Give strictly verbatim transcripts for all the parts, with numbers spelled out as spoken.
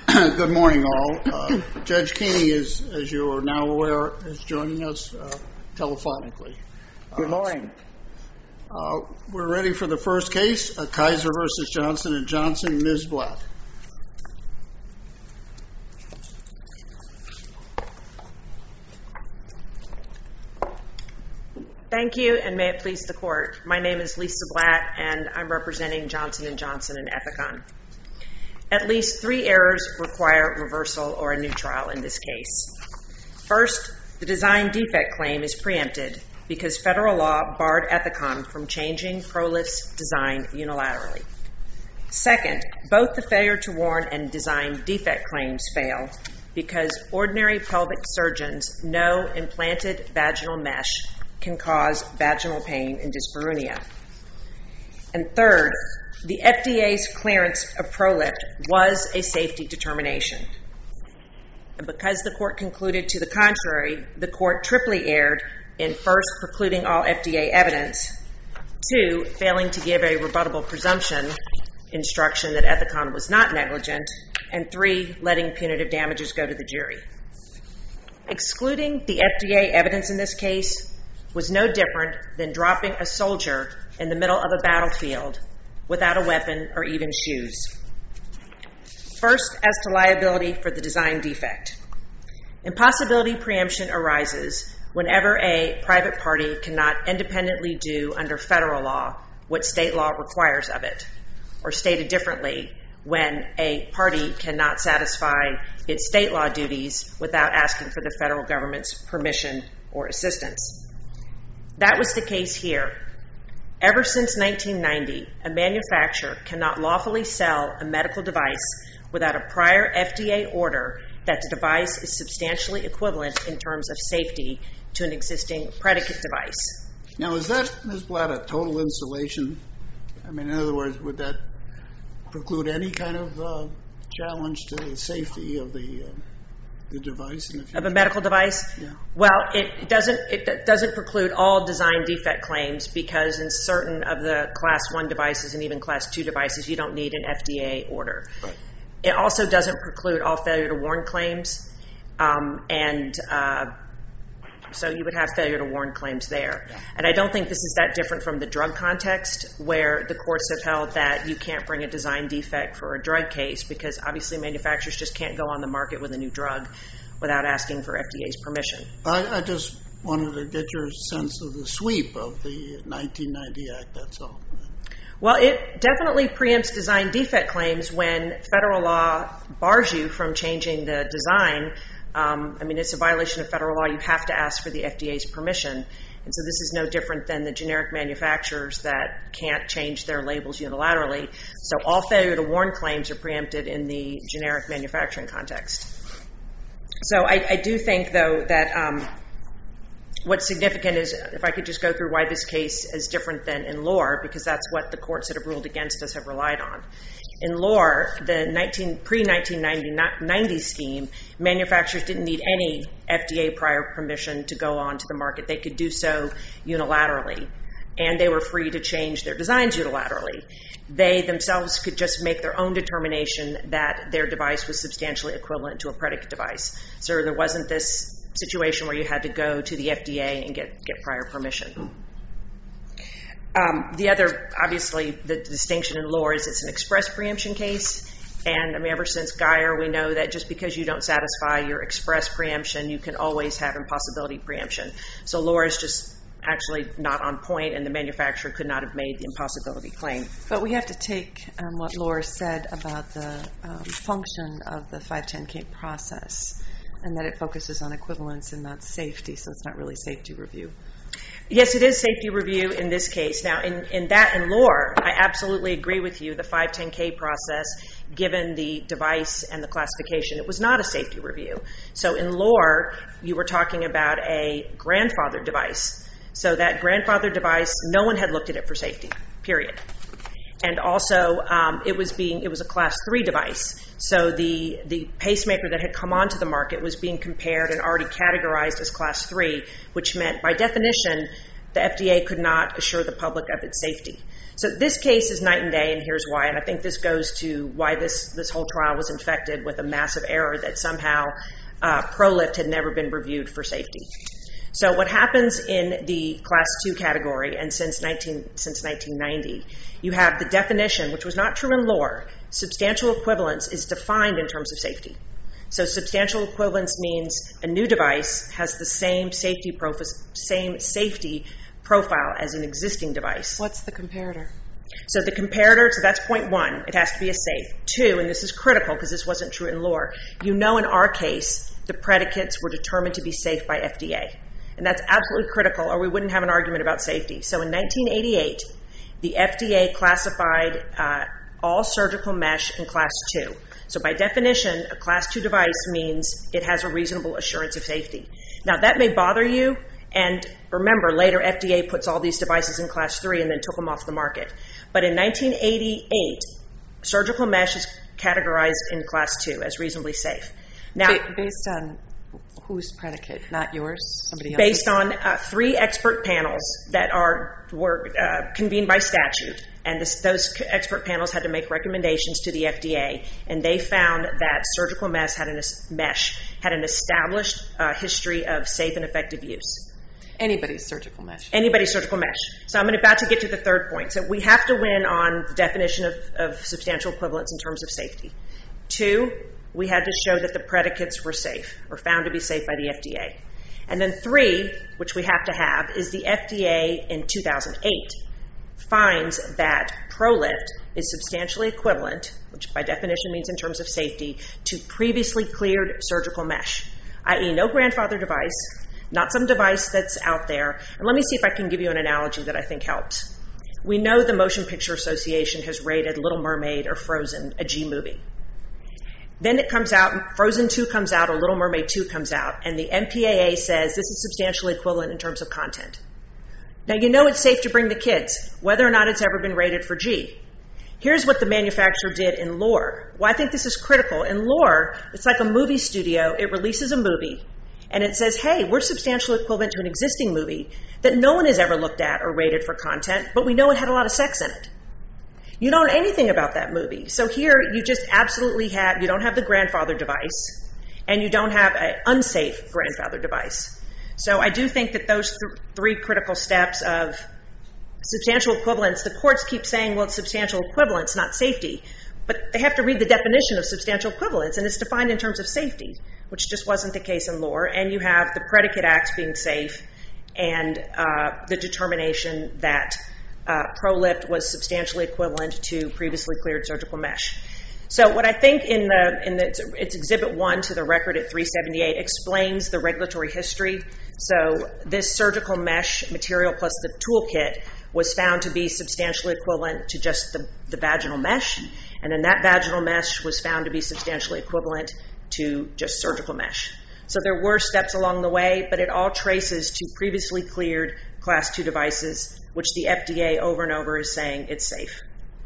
Good morning, all. Uh, Judge Keeney, is, as you are now aware, is joining us uh, telephonically. Good morning. Uh, we're ready for the first case, uh, Kaiser versus Johnson and Johnson. Miz Blatt. Thank you, and may it please the court. My name is Lisa Blatt, and I'm representing Johnson and Johnson and Ethicon. At least three errors require reversal or a new trial in this case. First, the design defect claim is preempted because federal law barred Ethicon from changing ProLift's design unilaterally. Second, both the failure to warn and design defect claims fail because ordinary pelvic surgeons know implanted vaginal mesh can cause vaginal pain and dyspareunia. And third, the F D A's clearance of ProLift was a safety determination. And because the court concluded to the contrary, the court triply erred in first precluding all F D A evidence, two, failing to give a rebuttable presumption instruction that Ethicon was not negligent, and three, letting punitive damages go to the jury. Excluding the F D A evidence in this case was no different than dropping a soldier in the middle of a battlefield without a weapon or even shoes. First, as to liability for the design defect. Impossibility preemption arises whenever a private party cannot independently do under federal law what state law requires of it, or stated differently, when a party cannot satisfy its state law duties without asking for the federal government's permission or assistance. That was the case here. Ever since nineteen ninety, a manufacturer cannot lawfully sell a medical device without a prior F D A order that the device is substantially equivalent in terms of safety to an existing predicate device. Now, is that, Miz Blatt, a total installation? I mean, in other words, would that preclude any kind of uh, challenge to the safety of the uh, the device in the future? Of a medical device? Yeah. Well, it doesn't it doesn't preclude all design defect claims because in certain of the class one devices and even class two devices, you don't need an F D A order. Right. It also doesn't preclude all failure to warn claims, um, and uh, so you would have failure to warn claims there. Yeah. And I don't think this is that different from the drug context where the courts have held that you can't bring a design defect for a drug case because obviously manufacturers just can't go on the market with a new drug without asking for F D A's permission. I, I just wanted to get your sense of the sweep of the nineteen ninety Act, that's all. Well, it definitely preempts design defect claims when federal law bars you from changing the design. Um, I mean, it's a violation of federal law. You have to ask for the F D A's permission. And so this is no different than the generic manufacturers that can't change their labels unilaterally. So all failure to warn claims are preempted in the generic manufacturing context. So I, I do think, though, that um, what's significant is, if I could just go through why this case is different than in Lohr, because that's what the courts that have ruled against us have relied on. In Lohr, the pre-nineteen ninety scheme, manufacturers didn't need any F D A prior permission to go on to the market. They could do so unilaterally, and they were free to change their designs unilaterally. They themselves could just make their own determination that their device was substantially equivalent to a predicate device. So there wasn't this situation where you had to go to the F D A and get, get prior permission. Um, the other, obviously, the distinction in Lohr is it's an express preemption case. And I mean, ever since Geyer, we know that just because you don't satisfy your express preemption, you can always have impossibility preemption. So Lohr is just actually not on point, and the manufacturer could not have made the impossibility claim. But we have to take um, what Lohr said about the um, function of the five ten K process, and that it focuses on equivalence and not safety, so it's not really safety review. Yes, it is safety review in this case. Now, in, in that, in Lohr, I absolutely agree with you. The five ten K process, given the device and the classification, it was not a safety review. So in Lohr, you were talking about a grandfather device. So that grandfather device, no one had looked at it for safety, period. And also, um, it was being it was a class three device. So the the pacemaker that had come onto the market was being compared and already categorized as class three, which meant by definition, the F D A could not assure the public of its safety. So this case is night and day, and here's why. And I think this goes to why this, this whole trial was infected with a massive error that somehow uh, ProLift had never been reviewed for safety. So what happens in the class two category, and since nineteen since nineteen ninety, you have the definition, which was not true in lore. Substantial equivalence is defined in terms of safety. So substantial equivalence means a new device has the same safety profi- same safety profile as an existing device. What's the comparator? So the comparator, so that's point one. It has to be a safe. Two, and this is critical because this wasn't true in lore. You know, in our case, the predicates were determined to be safe by F D A. And that's absolutely critical, or we wouldn't have an argument about safety. So in nineteen eighty-eight, the F D A classified uh, all surgical mesh in class two. So by definition, a class two device means it has a reasonable assurance of safety. Now that may bother you, and remember, later F D A puts all these devices in class three and then took them off the market. But in nineteen eighty-eight, surgical mesh is categorized in class two as reasonably safe. Now, Ba- based on whose predicate? Not yours? Somebody else's? Based on uh, three expert panels that are were uh, convened by statute, and this, those c- expert panels had to make recommendations to the F D A, and they found that surgical mesh had an, mesh had an established uh, history of safe and effective use. Anybody's surgical mesh. Anybody's surgical mesh. So I'm about to get to the third point. So we have to win on the definition of, of substantial equivalence in terms of safety. Two, we had to show that the predicates were safe, or found to be safe by the F D A. And then three, which we have to have, is the F D A in two thousand eight finds that ProLift is substantially equivalent, which by definition means in terms of safety, to previously cleared surgical mesh, that is no grandfather device, not some device that's out there. And let me see if I can give you an analogy that I think helps. We know the Motion Picture Association has rated Little Mermaid or Frozen a G movie. Then it comes out, Frozen two comes out, or Little Mermaid two comes out, and the M P A A says this is substantially equivalent in terms of content. Now, you know it's safe to bring the kids, whether or not it's ever been rated for G. Here's what the manufacturer did in lore. Well, I think this is critical. In lore, it's like a movie studio. It releases a movie, and it says, hey, we're substantially equivalent to an existing movie that no one has ever looked at or rated for content, but we know it had a lot of sex in it. You don't know anything about that movie. So here you just absolutely have, you don't have the grandfather device, and you don't have an unsafe grandfather device. So I do think that those th- three critical steps of substantial equivalence, the courts keep saying, well, it's substantial equivalence, not safety. But they have to read the definition of substantial equivalence, and it's defined in terms of safety, which just wasn't the case in lore. And you have the predicate acts being safe, and uh, the determination that Uh, ProLift was substantially equivalent to previously cleared surgical mesh. So what I think in the, in the it's, it's Exhibit one to the record at three seventy-eight explains the regulatory history. So this surgical mesh material plus the toolkit was found to be substantially equivalent to just the, the vaginal mesh, and then that vaginal mesh was found to be substantially equivalent to just surgical mesh. So there were steps along the way, but it all traces to previously cleared class two devices, which the F D A over and over is saying it's safe.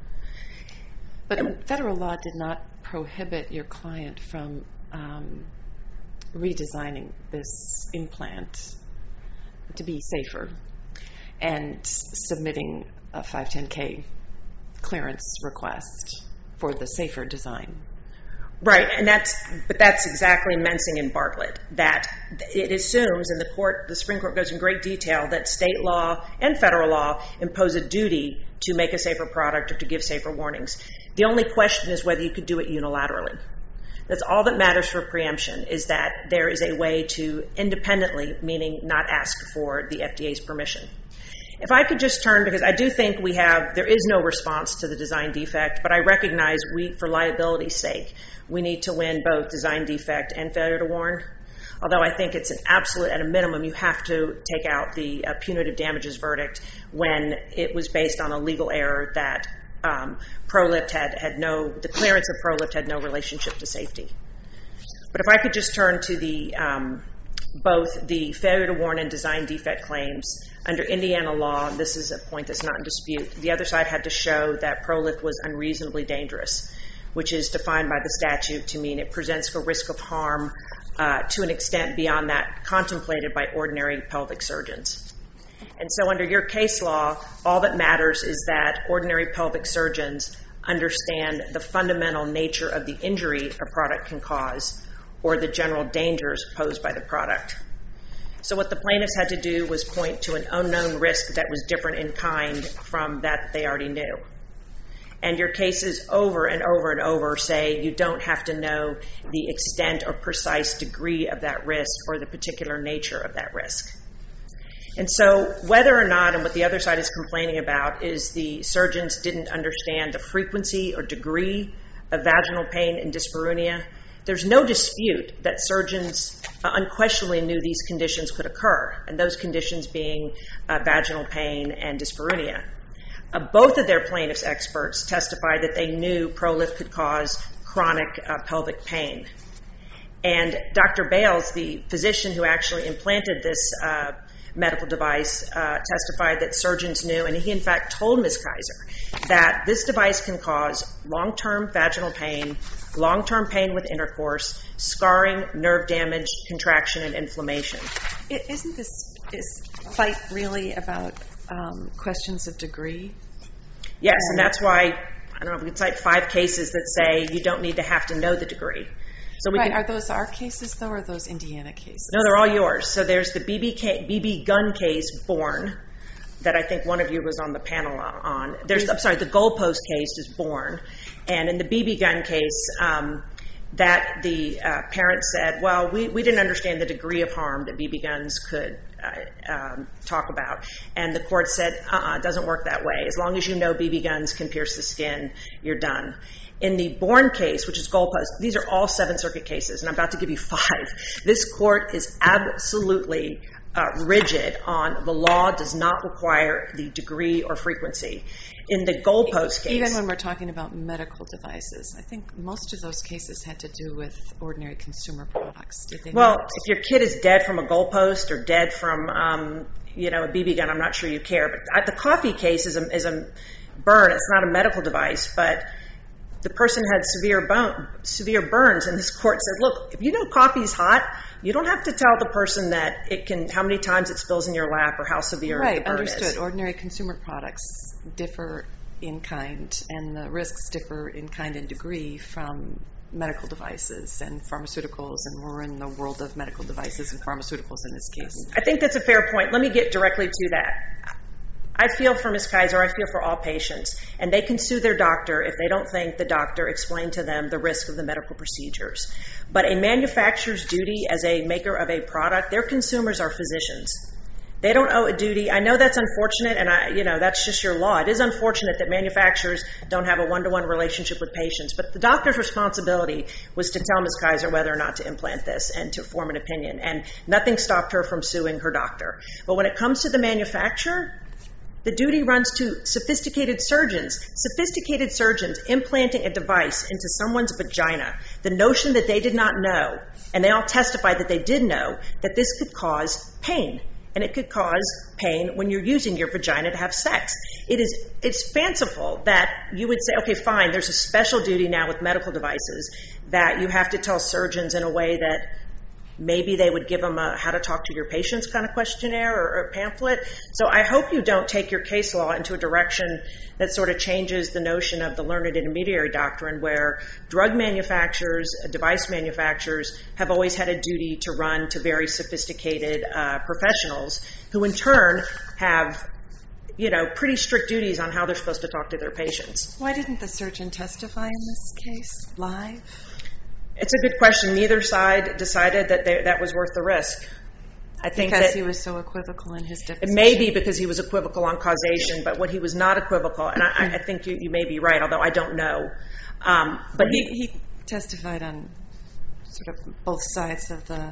But federal law did not prohibit your client from um, redesigning this implant to be safer and submitting a five ten K clearance request for the safer design. Right, and that's, but that's exactly Mensing and Bartlett, that it assumes, and the court, the Supreme Court goes in great detail, that state law and federal law impose a duty to make a safer product or to give safer warnings. The only question is whether you could do it unilaterally. That's all that matters for preemption, is that there is a way to independently, meaning not ask for the F D A's permission. If I could just turn, because I do think we have, there is no response to the design defect, but I recognize we, for liability's sake, we need to win both design defect and failure to warn. Although I think it's an absolute, at a minimum, you have to take out the uh, punitive damages verdict when it was based on a legal error that um, ProLift had, had no, the clearance of ProLift had no relationship to safety. But if I could just turn to the um, both the failure to warn and design defect claims. Under Indiana law, this is a point that's not in dispute. The other side had to show that ProLift was unreasonably dangerous, which is defined by the statute to mean it presents a risk of harm uh, to an extent beyond that contemplated by ordinary pelvic surgeons. And so under your case law, all that matters is that ordinary pelvic surgeons understand the fundamental nature of the injury a product can cause or the general dangers posed by the product. So what the plaintiffs had to do was point to an unknown risk that was different in kind from that they already knew. And your cases over and over and over say you don't have to know the extent or precise degree of that risk or the particular nature of that risk. And so whether or not, and what the other side is complaining about, is the surgeons didn't understand the frequency or degree of vaginal pain and dyspareunia, there's no dispute that surgeons uh, unquestionably knew these conditions could occur, and those conditions being uh, vaginal pain and dyspareunia. Uh, both of their plaintiffs' experts testified that they knew ProLift could cause chronic uh, pelvic pain. And Doctor Bales, the physician who actually implanted this uh, medical device, uh, testified that surgeons knew, and he in fact told Miz Kaiser, that this device can cause long-term vaginal pain, long-term pain with intercourse, scarring, nerve damage, contraction, and inflammation. Isn't this is fight really about um, questions of degree? Yes, and that's why, I don't know if we can cite five cases that say you don't need to have to know the degree. So we right, can, are those our cases, though, or are those Indiana cases? No, they're all yours. So there's the B B, K, B B gun case, Bourne, that I think one of you was on the panel on. There's, I'm sorry, the goalpost case is Bourne. And in the B B gun case, um, that the uh, parents said, well, we, we didn't understand the degree of harm that B B guns could uh, um, talk about. And the court said, uh-uh, it doesn't work that way. As long as you know B B guns can pierce the skin, you're done. In the Bourne case, which is goalpost, these are all Seventh Circuit cases, and I'm about to give you five. This court is absolutely uh, rigid on the law does not require the degree or frequency. In the goalpost case... Even when we're talking about medical devices, I think most of those cases had to do with ordinary consumer products. Did they well, not? If your kid is dead from a goalpost or dead from, um, you know, a B B gun, I'm not sure you care. But the coffee case is a, is a burn. It's not a medical device, but... the person had severe bone, severe burns, and this court said, look, if you know coffee's hot, you don't have to tell the person that it can, how many times it spills in your lap or how severe right, the burn understood. is. Ordinary consumer products differ in kind, and the risks differ in kind and degree from medical devices and pharmaceuticals, and we're in the world of medical devices and pharmaceuticals in this case. I think that's a fair point. Let me get directly to that. I feel for Miz Kaiser, I feel for all patients, and they can sue their doctor if they don't think the doctor explained to them the risk of the medical procedures. But a manufacturer's duty as a maker of a product, their consumers are physicians. They don't owe a duty. I know that's unfortunate, and I, you know, that's just your law. It is unfortunate that manufacturers don't have a one-to-one relationship with patients, but the doctor's responsibility was to tell Miz Kaiser whether or not to implant this and to form an opinion, and nothing stopped her from suing her doctor. But when it comes to the manufacturer, the duty runs to sophisticated surgeons, sophisticated surgeons implanting a device into someone's vagina. The notion that they did not know, and they all testified that they did know, that this could cause pain. And it could cause pain when you're using your vagina to have sex. It is, it's fanciful that you would say, okay, fine, there's a special duty now with medical devices that you have to tell surgeons in a way that maybe they would give them a how to talk to your patients kind of questionnaire or, or pamphlet. So I hope you don't take your case law into a direction that sort of changes the notion of the learned intermediary doctrine, where drug manufacturers, device manufacturers have always had a duty to run to very sophisticated uh, professionals who in turn have, you know, pretty strict duties on how they're supposed to talk to their patients. Why didn't the surgeon testify in this case live? It's a good question. Neither side decided that they, that was worth the risk. I think because that he was so equivocal in his deposition. It may be because he was equivocal on causation, but what he was not equivocal, and I, I think you, you may be right, although I don't know. Um, but he, he, he testified on sort of both sides of the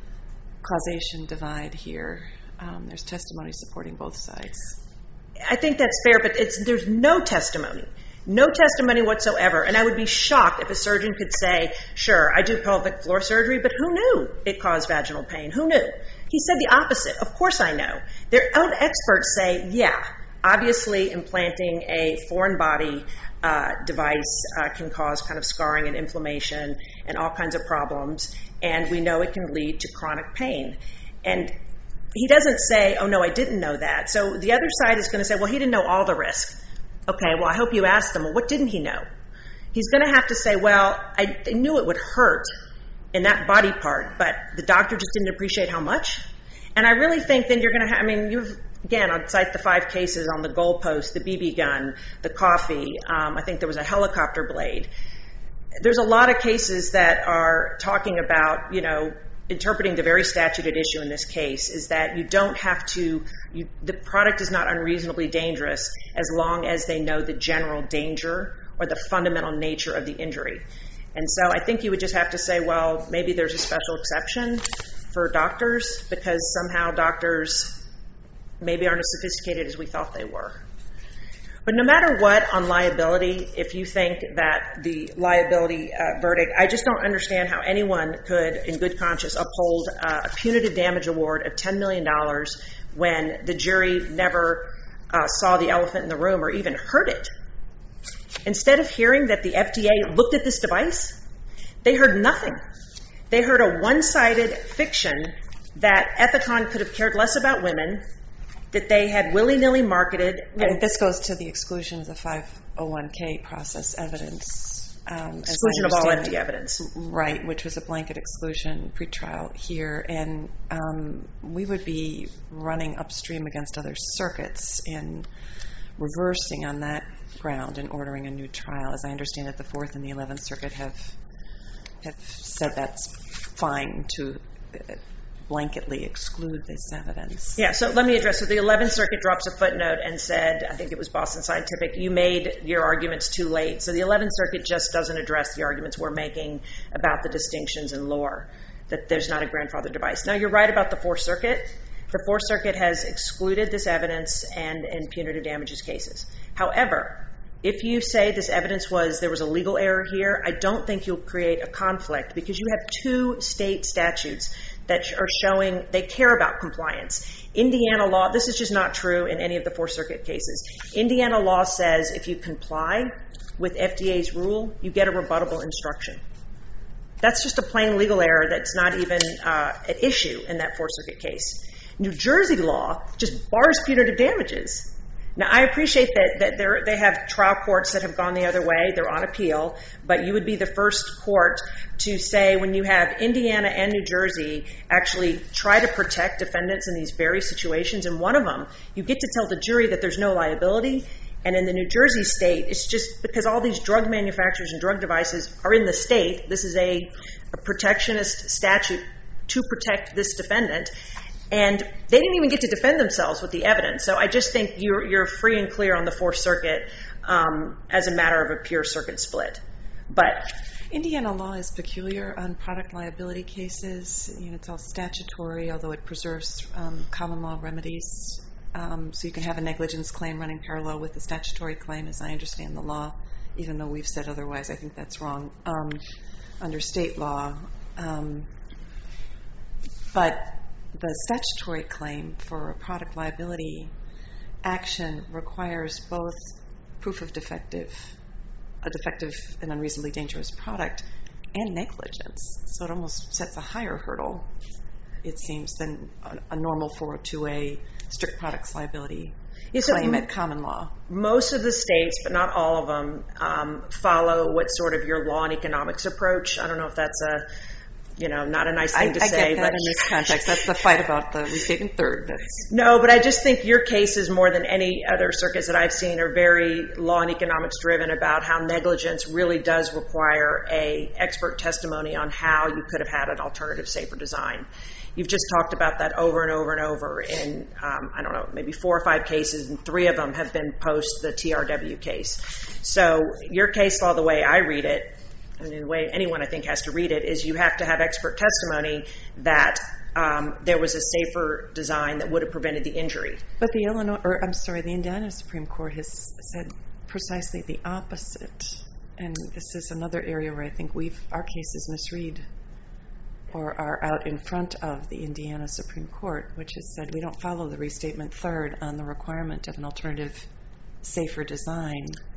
causation divide here. Um, there's testimony supporting both sides. I think that's fair, but it's, there's no testimony. No testimony whatsoever. And I would be shocked if a surgeon could say, sure, I do pelvic floor surgery, but who knew it caused vaginal pain? Who knew? He said the opposite. Of course I know. Their own experts say, yeah, obviously implanting a foreign body uh, device uh, can cause kind of scarring and inflammation and all kinds of problems. And we know it can lead to chronic pain. And he doesn't say, oh, no, I didn't know that. So the other side is going to say, well, he didn't know all the risk. Okay, well, I hope you asked him, well, what didn't he know? He's going to have to say, well, I, I knew it would hurt in that body part, but the doctor just didn't appreciate how much. And I really think then you're going to have, I mean, you've, again, I'd cite the five cases on the goalpost, the B B gun, the coffee. Um, I think there was a helicopter blade. There's a lot of cases that are talking about, you know, interpreting the very statute at issue in this case is that you don't have to, you, the product is not unreasonably dangerous as long as they know the general danger or the fundamental nature of the injury. And so I think you would just have to say, well, maybe there's a special exception for doctors because somehow doctors maybe aren't as sophisticated as we thought they were. But no matter what on liability, if you think that the liability uh, verdict, I just don't understand how anyone could, in good conscience, uphold uh, a punitive damage award of ten million dollars when the jury never uh, saw the elephant in the room or even heard it. Instead of hearing that the F D A looked at this device, they heard nothing. They heard a one-sided fiction that Ethicon could have cared less about women, that they had willy-nilly marketed. And this goes to the exclusion of the five oh one K process evidence. Um, exclusion of all F D A evidence. Right, which was a blanket exclusion pretrial here. And um, we would be running upstream against other circuits and reversing on that ground and ordering a new trial. As I understand it, the Fourth and the Eleventh Circuit have have said that's fine to uh, blanketly exclude this evidence. Yeah, so let me address. So the Eleventh Circuit drops a footnote and said, I think it was Boston Scientific, you made your arguments too late. So the Eleventh Circuit just doesn't address the arguments we're making about the distinctions in lore, that there's not a grandfather device. Now, you're right about the Fourth Circuit. The Fourth Circuit has excluded this evidence and in punitive damages cases. However, if you say this evidence was, there was a legal error here, I don't think you'll create a conflict because you have two state statutes that are showing they care about compliance. Indiana law, this is just not true in any of the Fourth Circuit cases. Indiana law says if you comply with F D A's rule, you get a rebuttable instruction. That's just a plain legal error that's not even uh, at issue in that Fourth Circuit case. New Jersey law just bars punitive damages. Now, I appreciate that, that there, they have trial courts that have gone the other way. They're on appeal. But you would be the first court to say when you have Indiana and New Jersey actually try to protect defendants in these very situations, and one of them, you get to tell the jury that there's no liability. And in the New Jersey state, it's just because all these drug manufacturers and drug devices are in the state. This is a, a protectionist statute to protect this defendant. And they didn't even get to defend themselves with the evidence. So I just think you're, you're free and clear on the Fourth Circuit um, as a matter of a pure circuit split. But Indiana law is peculiar on product liability cases. You know, it's all statutory, although it preserves um, common law remedies. Um, so you can have a negligence claim running parallel with the statutory claim, as I understand the law, even though we've said otherwise. I think that's wrong um, under state law. Um, but the statutory claim for a product liability action requires both proof of defective, a defective and unreasonably dangerous product, and negligence. So it almost sets a higher hurdle, it seems, than a, a normal four oh two A strict products liability yeah, so claim m- at common law. Most of the states, but not all of them, um, follow what sort of your law and economics approach. I don't know if that's a You know, not a nice thing I, to I say. I get that but in this context. That's the fight about the restatement third. That's... No, but I just think your cases, more than any other circuits that I've seen, are very law and economics driven about how negligence really does require a expert testimony on how you could have had an alternative, safer design. You've just talked about that over and over and over in, um, I don't know, maybe four or five cases, and three of them have been post the T R W case. So your case law, the way I read it, and the way anyone I think has to read it, is you have to have expert testimony that um, there was a safer design that would have prevented the injury. But the Illinois, or I'm sorry, the Indiana Supreme Court has said precisely the opposite. And this is another area where I think we've, our cases misread or are out in front of the Indiana Supreme Court, which has said we don't follow the restatement third on the requirement of an alternative, safer design.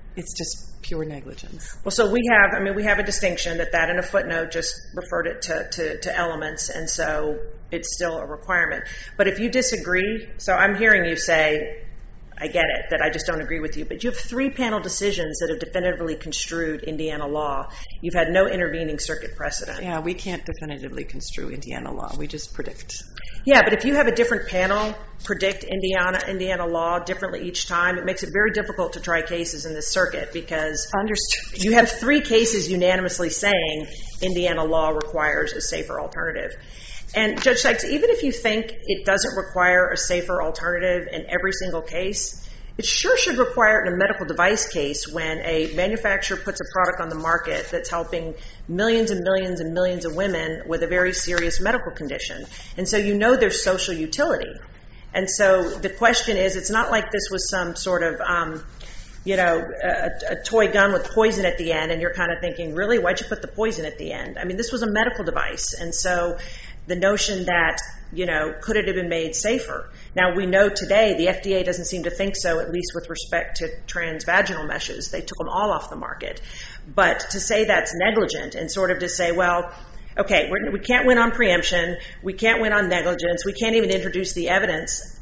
it's just pure negligence. Well, so we have, I mean, we have a distinction that that in a footnote just referred it to, to, to elements, and so it's still a requirement. But if you disagree, so I'm hearing you say, I get it, that I just don't agree with you, but you have three panel decisions that have definitively construed Indiana law. You've had no intervening circuit precedent. Yeah, we can't definitively construe Indiana law. We just predict. Yeah, but if you have a different panel predict Indiana Indiana law differently each time, it makes it very difficult to try cases in this circuit because Understood. you have three cases unanimously saying Indiana law requires a safer alternative. And Judge Sykes, even if you think it doesn't require a safer alternative in every single case, it sure should require it in a medical device case when a manufacturer puts a product on the market that's helping millions and millions and millions of women with a very serious medical condition. And so you know there's social utility. And so the question is, it's not like this was some sort of, um, you know, a, a toy gun with poison at the end, and you're kind of thinking, really, why'd you put the poison at the end? I mean, this was a medical device. And so the notion that, you know, could it have been made safer? Now, we know today the F D A doesn't seem to think so, at least with respect to transvaginal meshes. They took them all off the market. But to say that's negligent and sort of to say, well, okay, we're, we can't win on preemption, we can't win on negligence, we can't even introduce the evidence,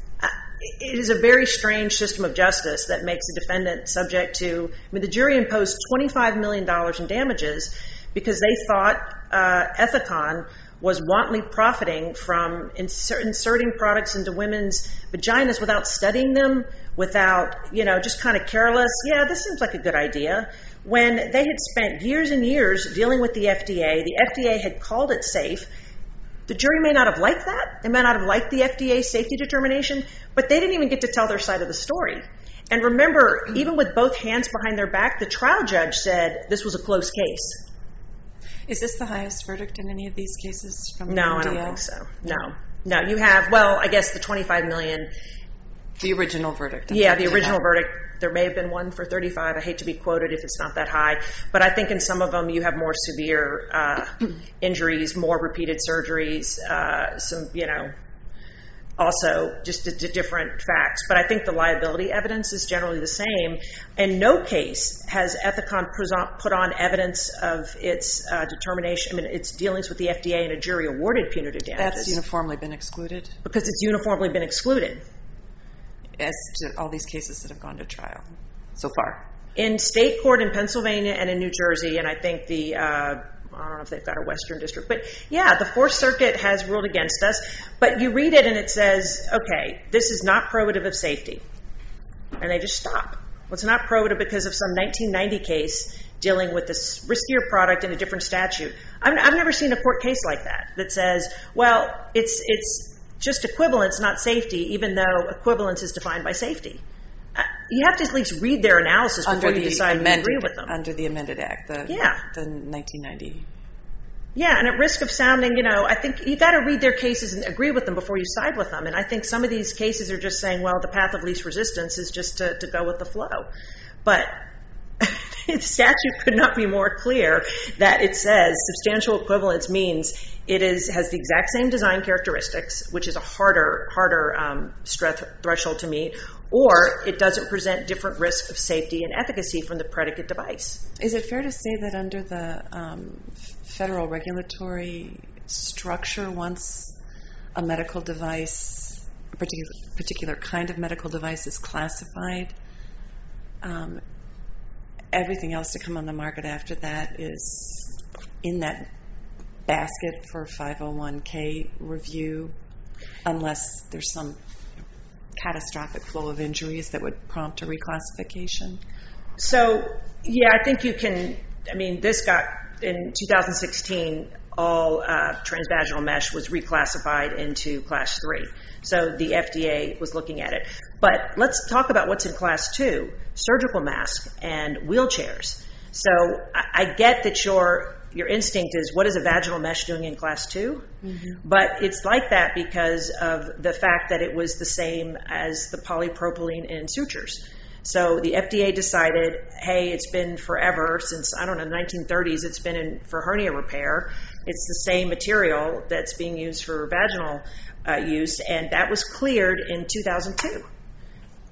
it is a very strange system of justice that makes a defendant subject to, I mean, the jury imposed twenty-five million dollars in damages because they thought uh, Ethicon was wantonly profiting from insert, inserting products into women's vaginas without studying them, without, you know, just kind of careless, yeah, this seems like a good idea. When they had spent years and years dealing with the F D A, the F D A had called it safe. The jury may not have liked that. They may not have liked the F D A safety determination, but they didn't even get to tell their side of the story. And remember, even with both hands behind their back, the trial judge said this was a close case. Is this the highest verdict in any of these cases from No, M D L? I don't think so. No. No, you have, well, I guess the twenty-five million dollars. The original verdict. I'm Yeah, the talking original about. verdict. There may have been one for thirty-five. I hate to be quoted if it's not that high. But I think in some of them you have more severe uh, injuries, more repeated surgeries, uh, some, you know, also just d- d- different facts. But I think the liability evidence is generally the same. In no case has Ethicon put on evidence of its uh, determination, I mean, its dealings with the F D A, and a jury awarded punitive damages. That's uniformly been excluded? Because it's uniformly been excluded. As to all these cases that have gone to trial so far? In state court in Pennsylvania and in New Jersey, and I think the, uh, I don't know if they've got a Western district, but yeah, the Fourth Circuit has ruled against us. But you read it and it says, okay, this is not probative of safety. And they just stop. Well, it's not probative because of some nineteen ninety case dealing with this riskier product in a different statute. I've, I've never seen a court case like that that says, well, it's it's just equivalence, not safety, even though equivalence is defined by safety. Uh, you have to at least read their analysis before Under you the decide amended, you agree with them. Under the amended act, the, Yeah. the nineteen ninety. Yeah, and at risk of sounding, you know, I think you got to read their cases and agree with them before you side with them. And I think some of these cases are just saying, well, the path of least resistance is just to, to go with the flow. But the statute could not be more clear that it says substantial equivalence means it is has the exact same design characteristics, which is a harder harder um, stress threshold to meet, or it doesn't present different risk of safety and efficacy from the predicate device. Is it fair to say that under the um, federal regulatory structure, once a medical device, a particular, particular kind of medical device is classified, um, everything else to come on the market after that is in that basket for five oh one K review, unless there's some catastrophic flow of injuries that would prompt a reclassification? So, yeah, I think you can, I mean, this got, in two thousand sixteen, all uh, transvaginal mesh was reclassified into class three. So the F D A was looking at it. But let's talk about what's in class two, surgical masks and wheelchairs. So I, I get that your your instinct is, what is a vaginal mesh doing in class two? Mm-hmm. But it's like that because of the fact that it was the same as the polypropylene in sutures. So the F D A decided, hey, it's been forever, since, I don't know, the nineteen thirties, it's been in for hernia repair. It's the same material that's being used for vaginal uh, use, and that was cleared in two thousand two.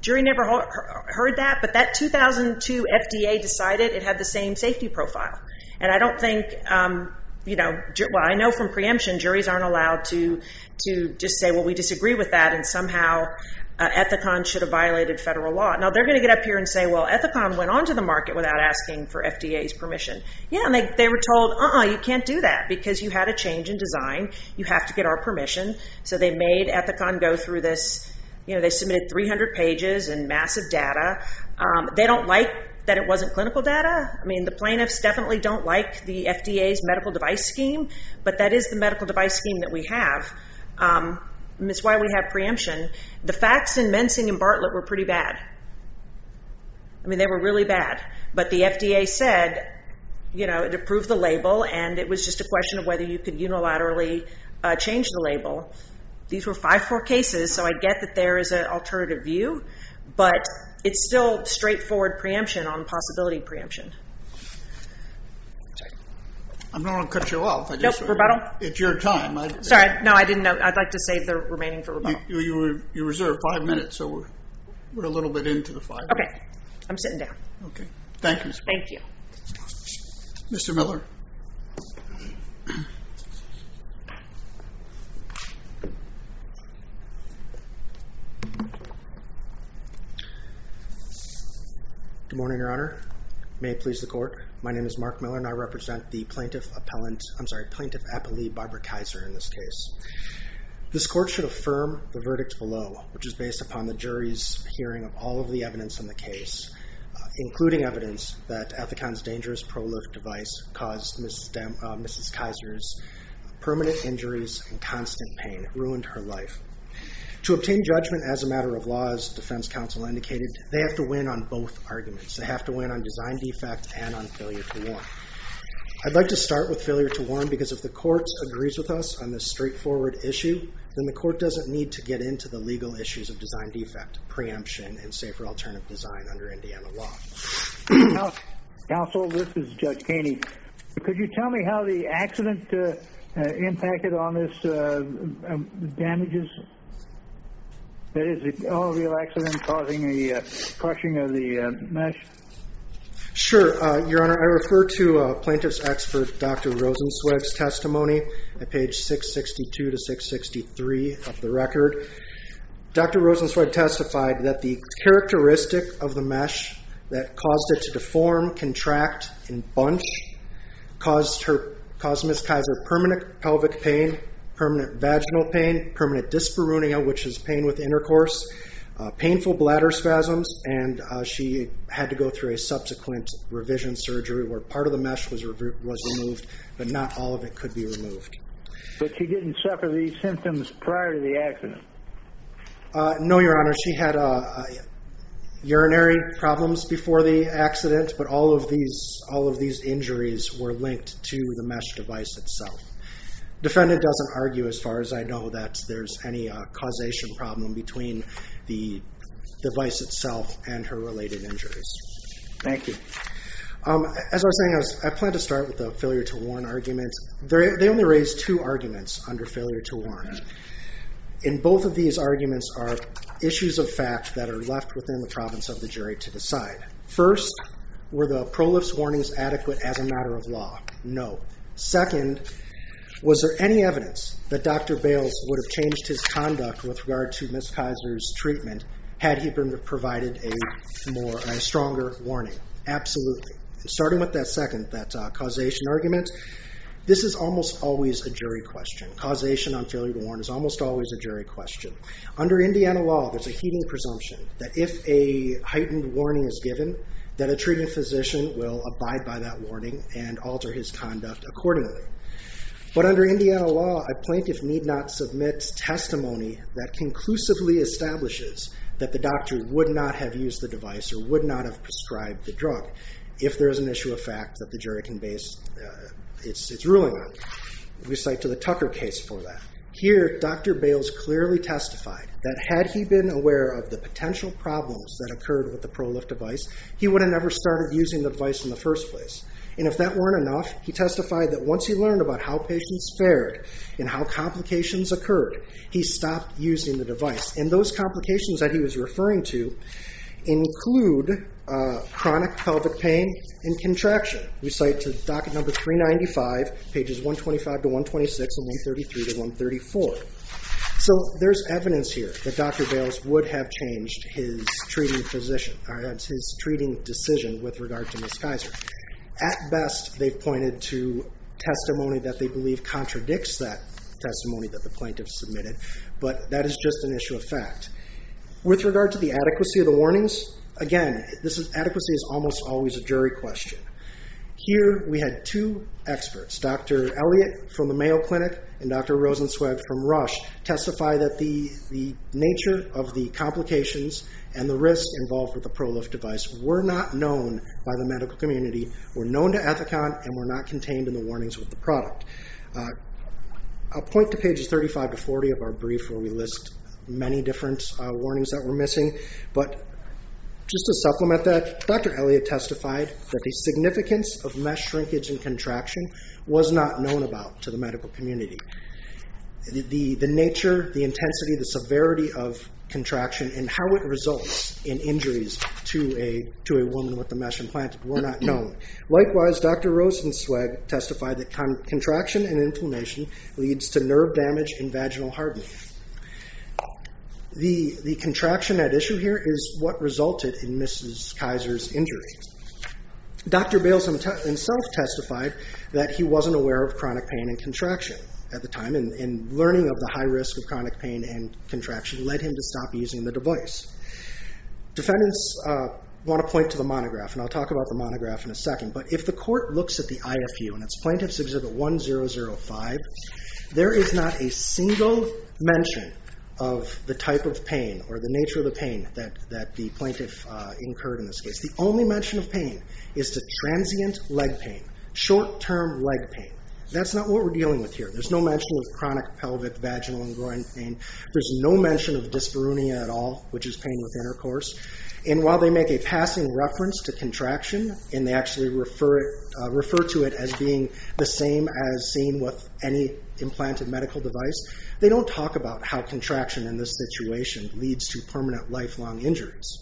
Jury never heard that, but that two thousand two F D A decided it had the same safety profile. And I don't think, um, you know, well, I know from preemption, juries aren't allowed to to just say, well, we disagree with that, and somehow uh, Ethicon should have violated federal law. Now, they're going to get up here and say, well, Ethicon went onto the market without asking for F D A's permission. Yeah, and they, they were told, uh-uh, you can't do that because you had a change in design. You have to get our permission. So they made Ethicon go through this. You know, they submitted three hundred pages and massive data. Um, they don't like that it wasn't clinical data. I mean, the plaintiffs definitely don't like the F D A's medical device scheme, but that is the medical device scheme that we have. Um, and that's why we have preemption. The facts in Mensing and Bartlett were pretty bad. I mean, they were really bad. But the F D A said, you know, it approved the label, and it was just a question of whether you could unilaterally uh, change the label. These were five four cases, so I get that there is an alternative view, but it's still straightforward preemption on possibility preemption. I'm not going to cut you off. I Nope, just, rebuttal? It's your time. I, Sorry, no, I didn't know. I'd like to save the remaining for rebuttal. You, you, were, you reserved five minutes, so we're, we're a little bit into the five Okay, minutes. I'm sitting down. Okay. Thank you. Thank you. Mister Miller. Good morning, Your Honor. May it please the Court. My name is Mark Miller, and I represent the plaintiff appellant, I'm sorry, plaintiff appellee Barbara Kaiser in this case. This Court should affirm the verdict below, which is based upon the jury's hearing of all of the evidence in the case, uh, including evidence that Ethicon's dangerous ProLift device caused Missus Dem- uh, Missus Kaiser's permanent injuries and constant pain. It ruined her life. To obtain judgment as a matter of law, as defense counsel indicated, they have to win on both arguments. They have to win on design defect and on failure to warn. I'd like to start with failure to warn because if the court agrees with us on this straightforward issue, then the court doesn't need to get into the legal issues of design defect, preemption, and safer alternative design under Indiana law. Counsel, this is Judge Caney. Could you tell me how the accident uh, uh, impacted on this uh, um, damages? That is, the automobile accident causing the uh, crushing of the uh, mesh? Sure, uh, Your Honor. I refer to uh, plaintiff's expert Doctor Rosenzweig's testimony at page six sixty-two to six sixty-three of the record. Doctor Rosenzweig testified that the characteristic of the mesh that caused it to deform, contract, and bunch caused her caused Miz Kaiser permanent pelvic pain, permanent vaginal pain, permanent dyspareunia, which is pain with intercourse, uh, painful bladder spasms, and uh, she had to go through a subsequent revision surgery where part of the mesh was re- was removed, but not all of it could be removed. But she didn't suffer these symptoms prior to the accident? Uh, no, Your Honor. She had uh, uh, urinary problems before the accident, but all of these all of these injuries were linked to the mesh device itself. Defendant doesn't argue, as far as I know, that there's any uh, causation problem between the device itself and her related injuries. Thank you. Um, as I was saying, I, was, I plan to start with the failure to warn argument. They're, they only raised two arguments under failure to warn. In both of these arguments are issues of fact that are left within the province of the jury to decide. First, were the ProLift's warnings adequate as a matter of law? No. Second, was there any evidence that Doctor Bales would have changed his conduct with regard to Miz Kaiser's treatment had he been provided a more a stronger warning? Absolutely. And starting with that second, that uh, causation argument, this is almost always a jury question. Causation on failure to warn is almost always a jury question. Under Indiana law, there's a heeding presumption that if a heightened warning is given, that a treating physician will abide by that warning and alter his conduct accordingly. But under Indiana law, a plaintiff need not submit testimony that conclusively establishes that the doctor would not have used the device or would not have prescribed the drug if there is an issue of fact that the jury can base uh, its, its ruling on. We cite to the Tucker case for that. Here, Doctor Bales clearly testified that had he been aware of the potential problems that occurred with the ProLift device, he would have never started using the device in the first place. And if that weren't enough, he testified that once he learned about how patients fared and how complications occurred, he stopped using the device. And those complications that he was referring to include uh, chronic pelvic pain and contraction. We cite to docket number three ninety-five, pages one twenty-five to one twenty-six and one thirty-three to one thirty-four. So there's evidence here that Doctor Bales would have changed his treating physician, or his treating decision with regard to Miz Kaiser. At best, they've pointed to testimony that they believe contradicts that testimony that the plaintiff submitted, but that is just an issue of fact. With regard to the adequacy of the warnings, again, this is, adequacy is almost always a jury question. Here we had two experts, Doctor Elliott from the Mayo Clinic and Doctor Rosenzweig from Rush, testify that the, the nature of the complications and the risk involved with the ProLift device were not known by the medical community, were known to Ethicon, and were not contained in the warnings with the product. Uh, I'll point to pages thirty-five to forty of our brief where we list many different uh, warnings that were missing, but just to supplement that, Doctor Elliott testified that the significance of mesh shrinkage and contraction was not known about to the medical community. The, the, the nature, the intensity, the severity of contraction and how it results in injuries to a to a woman with the mesh implanted were not known. Likewise, Doctor Rosenzweig testified that con- contraction and inflammation leads to nerve damage and vaginal hardening. The, the contraction at issue here is what resulted in Missus Kaiser's injury. Doctor Bales himself testified that he wasn't aware of chronic pain and contraction at the time, and, and learning of the high risk of chronic pain and contraction led him to stop using the device. Defendants uh, want to point to the monograph, and I'll talk about the monograph in a second, but if the court looks at the I F U, and it's Plaintiff's Exhibit one zero zero five, there is not a single mention of the type of pain or the nature of the pain that, that the plaintiff uh, incurred in this case. The only mention of pain is to transient leg pain, short-term leg pain. That's not what we're dealing with here. There's no mention of chronic pelvic, vaginal, and groin pain. There's no mention of dyspareunia at all, which is pain with intercourse. And while they make a passing reference to contraction, and they actually refer it, uh, refer to it as being the same as seen with any implanted medical device, they don't talk about how contraction in this situation leads to permanent lifelong injuries.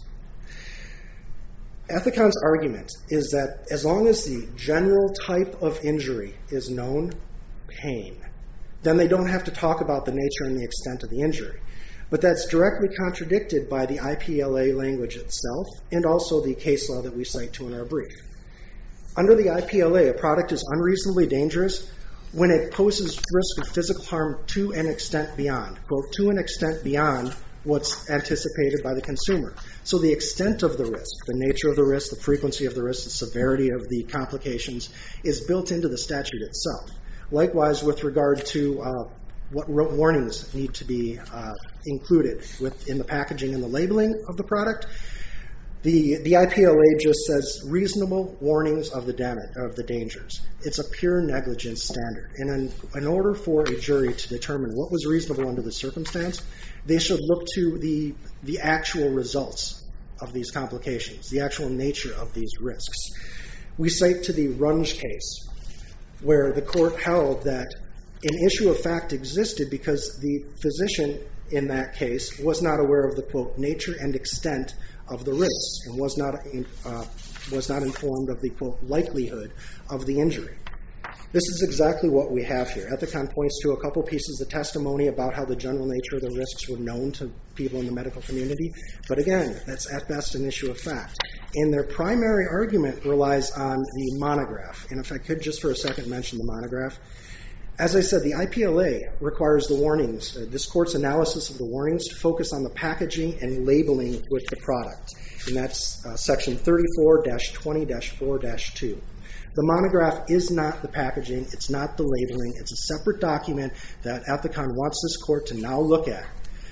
Ethicon's argument is that as long as the general type of injury is known, pain, then they don't have to talk about the nature and the extent of the injury. But that's directly contradicted by the I P L A language itself and also the case law that we cite to in our brief. Under the I P L A, a product is unreasonably dangerous when it poses risk of physical harm to an extent beyond, quote, to an extent beyond what's anticipated by the consumer. So the extent of the risk, the nature of the risk, the frequency of the risk, the severity of the complications is built into the statute itself. Likewise, with regard to uh, what warnings need to be uh, included within the packaging and the labeling of the product, the, the I P L A just says reasonable warnings of the damage, of the dangers. It's a pure negligence standard. And in, in order for a jury to determine what was reasonable under the circumstance, they should look to the, the actual results of these complications, the actual nature of these risks. We cite to the Runge case, where the court held that an issue of fact existed because the physician in that case was not aware of the, quote, nature and extent of the risks and was not, uh, was not informed of the, quote, likelihood of the injury. This is exactly what we have here. Ethicon points to a couple pieces of testimony about how the general nature of the risks were known to people in the medical community. But again, that's at best an issue of fact. And their primary argument relies on the monograph. And if I could just for a second mention the monograph. As I said, the I P L A requires the warnings, uh, this court's analysis of the warnings, to focus on the packaging and labeling with the product. And that's uh, section thirty-four dash twenty dash four dash two. The monograph is not the packaging, it's not the labeling, it's a separate document that Ethicon wants this court to now look at.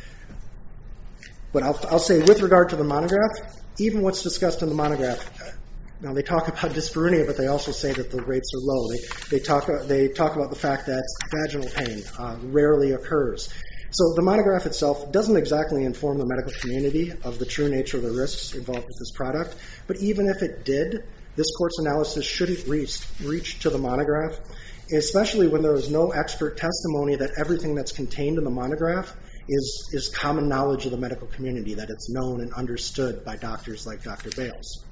But I'll, I'll say with regard to the monograph, even what's discussed in the monograph, uh, now they talk about dyspareunia, but they also say that the rates are low. They, they, talk, they talk about the fact that vaginal pain uh, rarely occurs. So the monograph itself doesn't exactly inform the medical community of the true nature of the risks involved with this product, but even if it did, this court's analysis shouldn't reach, reach to the monograph, especially when there is no expert testimony that everything that's contained in the monograph is, is common knowledge of the medical community, that it's known and understood by doctors like Doctor Bales.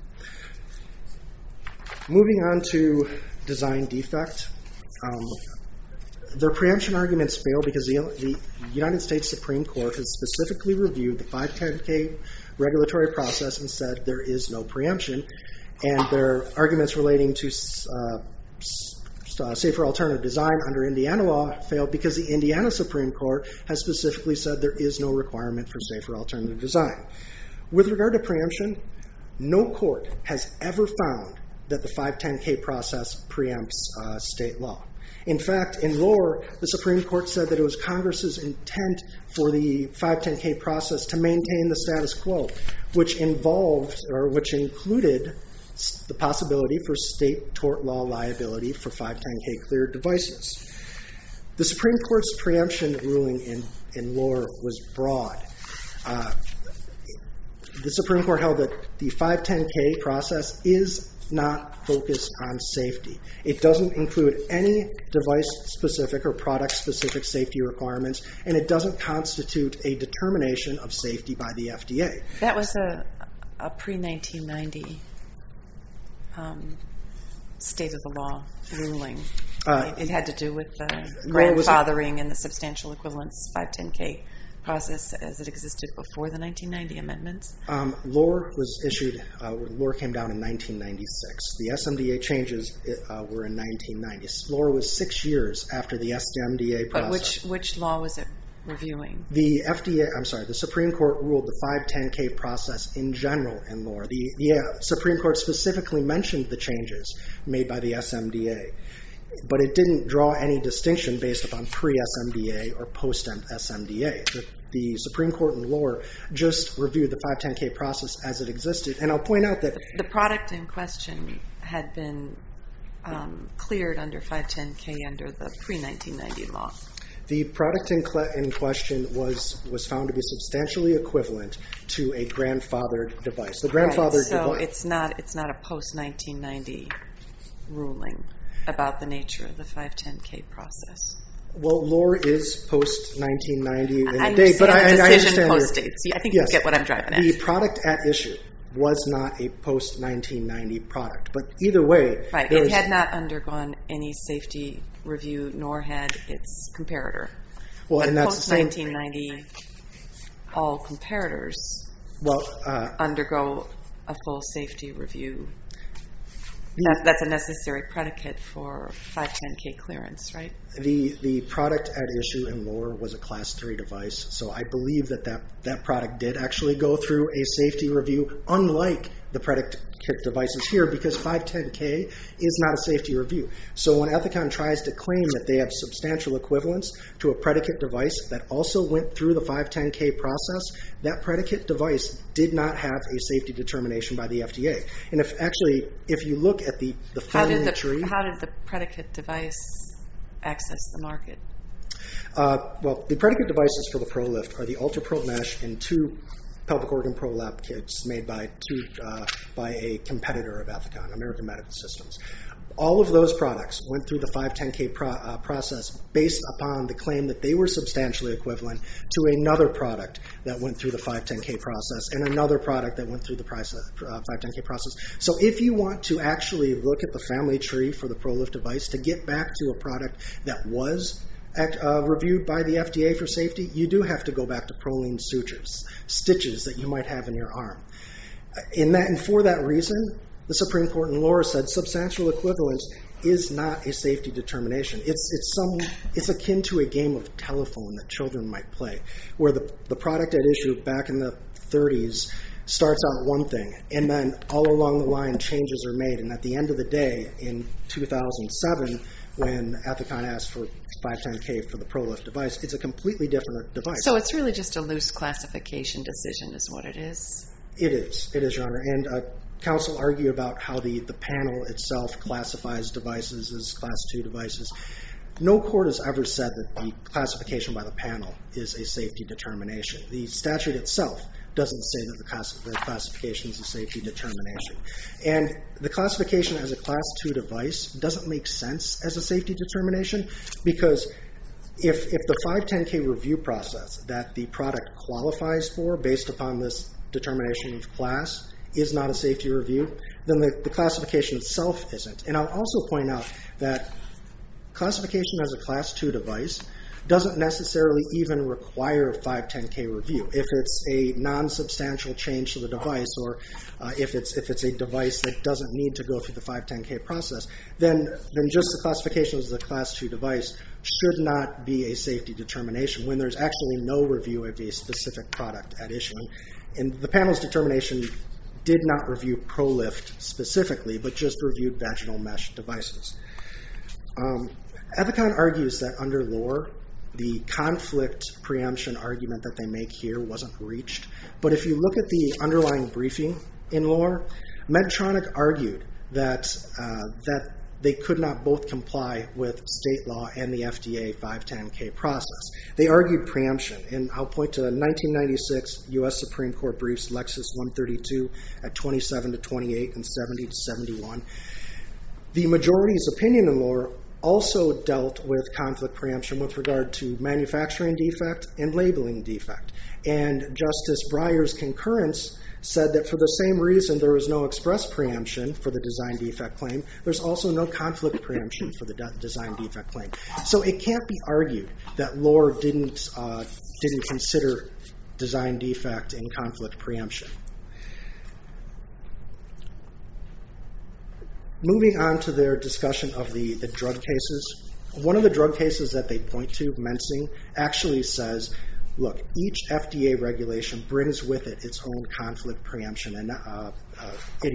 Moving on to design defect, um, their preemption arguments fail because the, the United States Supreme Court has specifically reviewed the five ten K regulatory process and said there is no preemption, and their arguments relating to uh, uh, safer alternative design under Indiana law fail because the Indiana Supreme Court has specifically said there is no requirement for safer alternative design. With regard to preemption, no court has ever found that the five ten K process preempts uh, state law. In fact, in Lohr, the Supreme Court said that it was Congress's intent for the five ten K process to maintain the status quo, which involved or which included the possibility for state tort law liability for five ten K cleared devices. The Supreme Court's preemption ruling in, in Lohr was broad. Uh, the Supreme Court held that the five ten K process is not focused on safety. It doesn't include any device-specific or product-specific safety requirements, and it doesn't constitute a determination of safety by the F D A. That was a, a pre nineteen ninety um, state of the law ruling. Uh, it, it had to do with the grandfathering and the substantial equivalence five ten K process as it existed before the nineteen ninety amendments? Um, Lohr was issued, uh, Lohr came down in nineteen ninety-six. The S M D A changes uh, were in nineteen ninety. Lohr was six years after the S M D A process. But which, which law was it reviewing? The F D A, I'm sorry, the Supreme Court ruled the five ten K process in general in Lohr. The, the uh, Supreme Court specifically mentioned the changes made by the S M D A, but it didn't draw any distinction based upon pre-S M D A or post-S M D A. The, the Supreme Court in Lohr just reviewed the five ten K process as it existed. And I'll point out that the product in question had been um, cleared under five ten K under the pre nineteen ninety law. The product in, cl- in question was, was found to be substantially equivalent to a grandfathered device. The grandfathered right, so device. it's not it's not a post nineteen ninety ruling about the nature of the five ten K process. Well, Lohr is post nineteen ninety in I the date, but I, the I decision understand post your, dates. I think yes, you get what I'm driving at. The product at issue was not a post nineteen ninety product, but either way, right, it had not undergone any safety review, nor had its comparator. Well, but and that's post nineteen ninety, all comparators well uh, undergo a full safety review. That, that's a necessary predicate for five ten K clearance, right? The the product at issue in Lohr was a class three device, so I believe that, that that product did actually go through a safety review, unlike the predicate devices here, because five ten K is not a safety review. So when Ethicon tries to claim that they have substantial equivalence to a predicate device that also went through the five ten K process, that predicate device did not have a safety determination by the F D A. And if actually, if you look at the, the family how did the, tree... How did the predicate device access the market? Uh, well, the predicate devices for the ProLift are the UltraPro Mesh and two pelvic organ ProLab kits made by two uh, by a competitor of Ethicon, American Medical Systems. All of those products went through the five ten K pro, uh, process based upon the claim that they were substantially equivalent to another product that went through the five ten K process and another product that went through the process, uh, five ten K process. So if you want to actually look at the family tree for the ProLift device to get back to a product that was Act, uh, reviewed by the F D A for safety, you do have to go back to Prolene sutures, stitches that you might have in your arm. In that, and for that reason, the Supreme Court in Lohr said substantial equivalence is not a safety determination. It's it's some it's akin to a game of telephone that children might play, where the the product at issue back in the thirties starts out one thing, and then all along the line changes are made, and at the end of the day, in two thousand seven, when Ethicon asked for five ten K for the ProLift device, it's a completely different device. So it's really just a loose classification decision is what it is? It is. It is, Your Honor. And uh, counsel argue about how the, the panel itself classifies devices as class two devices. No court has ever said that the classification by the panel is a safety determination. The statute itself doesn't say that the, class, the classification is a safety determination. And the classification as a class two device doesn't make sense as a safety determination, because if, if the five ten K review process that the product qualifies for based upon this determination of class is not a safety review, then the, the classification itself isn't. And I'll also point out that classification as a class two device doesn't necessarily even require a five ten K review. If it's a non-substantial change to the device, or uh, if it's if it's a device that doesn't need to go through the five ten K process, then then just the classification as a class two device should not be a safety determination when there's actually no review of a specific product at issue. And the panel's determination did not review ProLift specifically, but just reviewed vaginal mesh devices. Um, Ethicon argues that under Lohr, the conflict preemption argument that they make here wasn't reached. But if you look at the underlying briefing in Lohr, Medtronic argued that uh, that they could not both comply with state law and the F D A five ten K process. They argued preemption, and I'll point to nineteen ninety-six U S Supreme Court briefs, Lexis one thirty-two at twenty-seven to twenty-eight and seventy to seventy-one. The majority's opinion in Lohr also dealt with conflict preemption with regard to manufacturing defect and labeling defect. And Justice Breyer's concurrence said that for the same reason there was no express preemption for the design defect claim, there's also no conflict preemption for the de- design defect claim. So it can't be argued that Lohr didn't, uh, didn't consider design defect and conflict preemption. Moving on to their discussion of the, the drug cases, one of the drug cases that they point to, Mensing, actually says, look, each F D A regulation brings with it its own conflict preemption and uh, uh,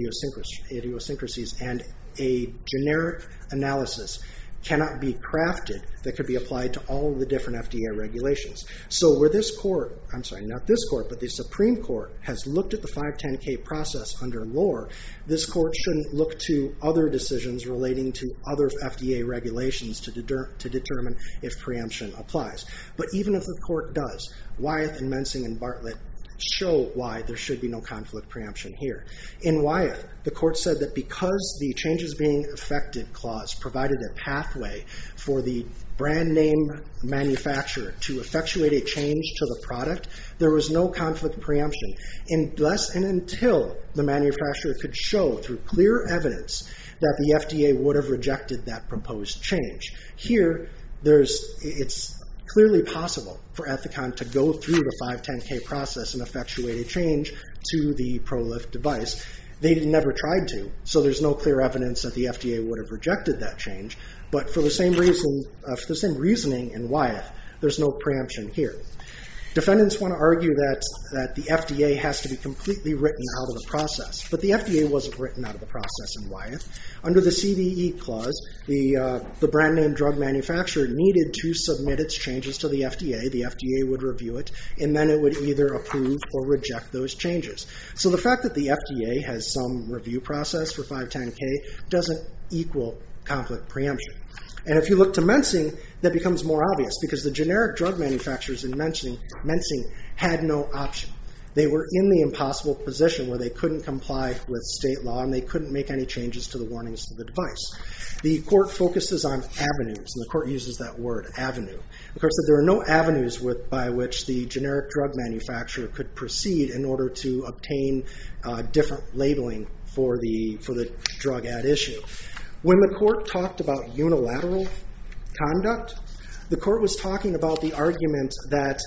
idiosyncrasies, and a generic analysis cannot be crafted that could be applied to all of the different F D A regulations. So where this court, I'm sorry, not this court, but the Supreme Court has looked at the five ten K process under Lohr, this court shouldn't look to other decisions relating to other F D A regulations to, deter- to determine if preemption applies. But even if the court does, Wyeth and Mensing and Bartlett show why there should be no conflict preemption here. In Wyeth, the court said that because the changes being affected clause provided a pathway for the brand name manufacturer to effectuate a change to the product, there was no conflict preemption unless and until the manufacturer could show through clear evidence that the F D A would have rejected that proposed change. Here, there's it's clearly possible for Ethicon to go through the five ten K process and effectuate a change to the ProLift device. They never tried to, so there's no clear evidence that the F D A would have rejected that change. But for the same reason, uh, for the same reasoning in Wyeth, there's no preemption here. Defendants want to argue that, that the F D A has to be completely written out of the process, but the F D A wasn't written out of the process in Wyeth. Under the C V E clause, the, uh, the brand name drug manufacturer needed to submit its changes to the F D A. The F D A would review it, and then it would either approve or reject those changes. So the fact that the F D A has some review process for five ten K doesn't equal conflict preemption. And if you look to Mensing, that becomes more obvious because the generic drug manufacturers in Mensing, Mensing had no option. They were in the impossible position where they couldn't comply with state law and they couldn't make any changes to the warnings to the device. The court focuses on avenues, and the court uses that word, avenue. The court said there are no avenues with, by which the generic drug manufacturer could proceed in order to obtain uh, different labeling for the, for the drug at issue. When the court talked about unilateral conduct, the court was talking about the argument that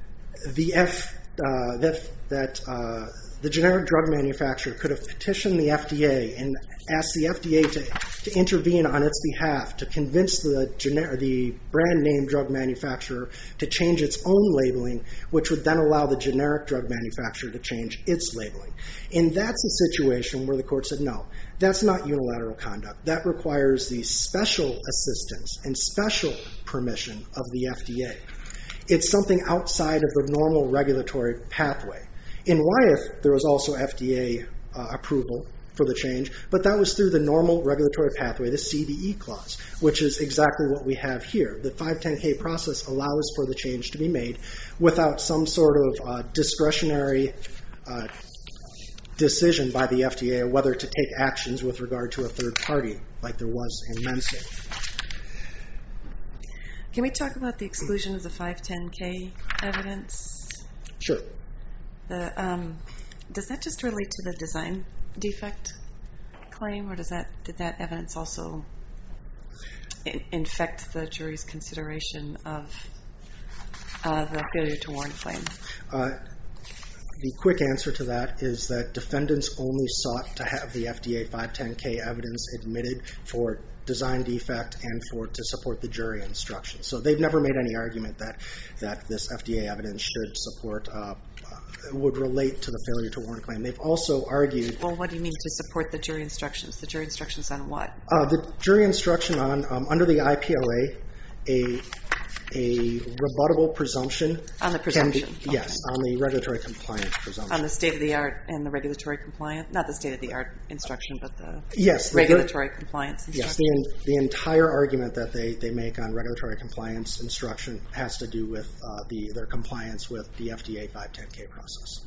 the F uh, that that uh, the generic drug manufacturer could have petitioned the F D A and asked the F D A to, to intervene on its behalf to convince the gener- the brand name drug manufacturer to change its own labeling, which would then allow the generic drug manufacturer to change its labeling. And that's a situation where the court said, no, that's not unilateral conduct. That requires the special assistance and special permission of the F D A. It's something outside of the normal regulatory pathway. In Wyeth, there was also F D A uh, approval for the change, but that was through the normal regulatory pathway, the C D E clause, which is exactly what we have here. The five ten K process allows for the change to be made without some sort of uh, discretionary uh, decision by the F D A whether to take actions with regard to a third party, like there was in MedSafe. Can we talk about the exclusion of the five ten K evidence? Sure. The, um, does that just relate to the design defect claim, or does that did that evidence also in, infect the jury's consideration of uh, the failure to warn claim? Uh, the quick answer to that is that defendants only sought to have the F D A five ten K evidence admitted for design defect and for to support the jury instructions. So they've never made any argument that that this F D A evidence should support uh, would relate to the failure to warn claim. They've also argued. Well, what do you mean to support the jury instructions? The jury instructions on what? Uh, the jury instruction on um, under the I P L A, a a rebuttable presumption on the presumption. Can be, yes, on the regulatory compliance presumption. On the state of the art and the regulatory compliance, not the state of the art instruction, but the yes, regulatory the, compliance instruction. Yes, the, the entire argument that they, they make on regulatory compliance instruction has to do with uh, the their compliance with the F D A five ten K process.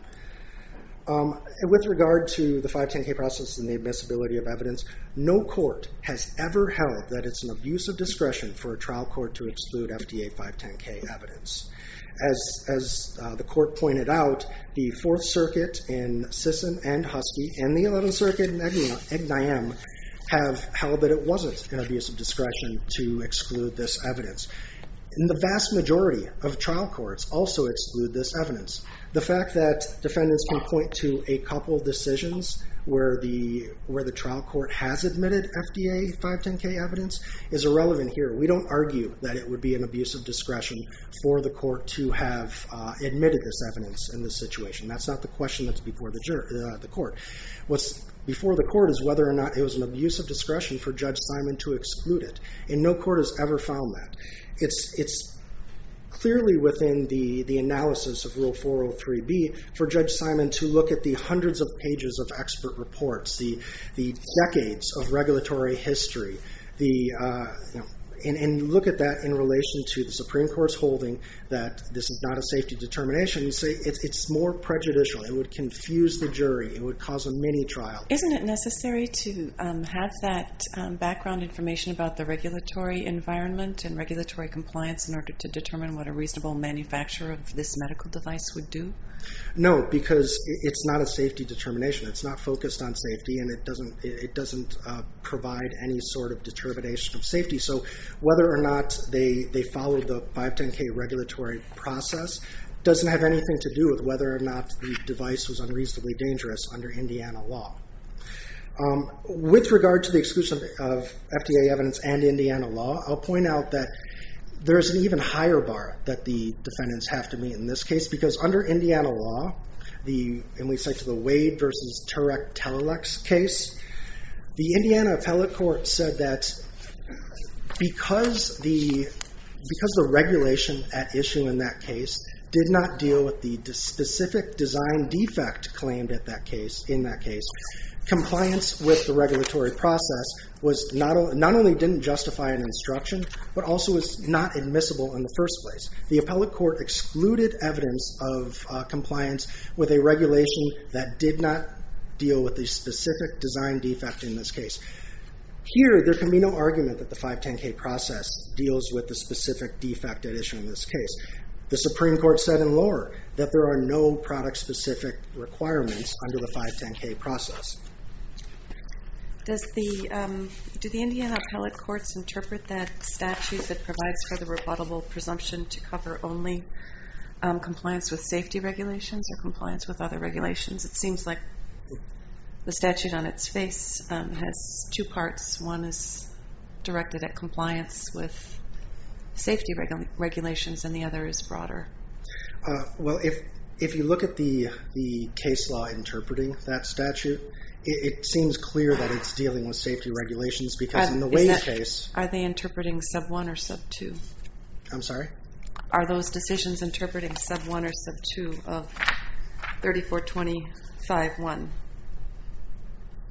Um, with regard to the five ten K process and the admissibility of evidence, no court has ever held that it's an abuse of discretion for a trial court to exclude F D A five ten K evidence. As, as uh, the court pointed out, the Fourth Circuit in Sisson and Husky and the Eleventh Circuit in Egniam have held that it wasn't an abuse of discretion to exclude this evidence. And the vast majority of trial courts also exclude this evidence. The fact that defendants can point to a couple decisions where the where the trial court has admitted F D A five ten K evidence is irrelevant here. We don't argue that it would be an abuse of discretion for the court to have uh, admitted this evidence in this situation. That's not the question that's before the jur- uh, the court. What's before the court is whether or not it was an abuse of discretion for Judge Simon to exclude it. And no court has ever found that. It's it's clearly within the, the analysis of Rule four oh three B for Judge Simon to look at the hundreds of pages of expert reports, the the decades of regulatory history, the uh, you know, and, and look at that in relation to the Supreme Court's holding that this is not a safety determination. You say it's it's more prejudicial. It would confuse the jury. It would cause a mini trial. Isn't it necessary to um, have that um, background information about the regulatory environment and regulatory compliance in order to determine what a reasonable manufacturer of this medical device would do? No, because it's not a safety determination. It's not focused on safety, and it doesn't it doesn't uh, provide any sort of determination of safety. So whether or not they they followed the five ten K regulatory process doesn't have anything to do with whether or not the device was unreasonably dangerous under Indiana law. Um, with regard to the exclusion of F D A evidence and Indiana law, I'll point out that there's an even higher bar that the defendants have to meet in this case, because under Indiana law, the and we cite to the Wade versus Turek Telelex case, the Indiana appellate court said that because the because the regulation at issue in that case did not deal with the specific design defect claimed at that case in that case, compliance with the regulatory process was not, not only didn't justify an instruction, but also was not admissible in the first place. The appellate court excluded evidence of uh, compliance with a regulation that did not deal with the specific design defect in this case. Here, there can be no argument that the five ten K process deals with the specific defect at issue in this case. The Supreme Court said in Lohr that there are no product-specific requirements under the five ten K process. Does the um, do the Indiana appellate courts interpret that statute that provides for the rebuttable presumption to cover only um, compliance with safety regulations or compliance with other regulations? It seems like the statute on its face um, has two parts. One is directed at compliance with safety regu- regulations, and the other is broader. Uh, well, if if you look at the the case law interpreting that statute, it, it seems clear that it's dealing with safety regulations, because Are, in the Wade that, case, are they interpreting sub one or sub two? I'm sorry? Are those decisions interpreting sub one or sub two of thirty-four twenty-five one?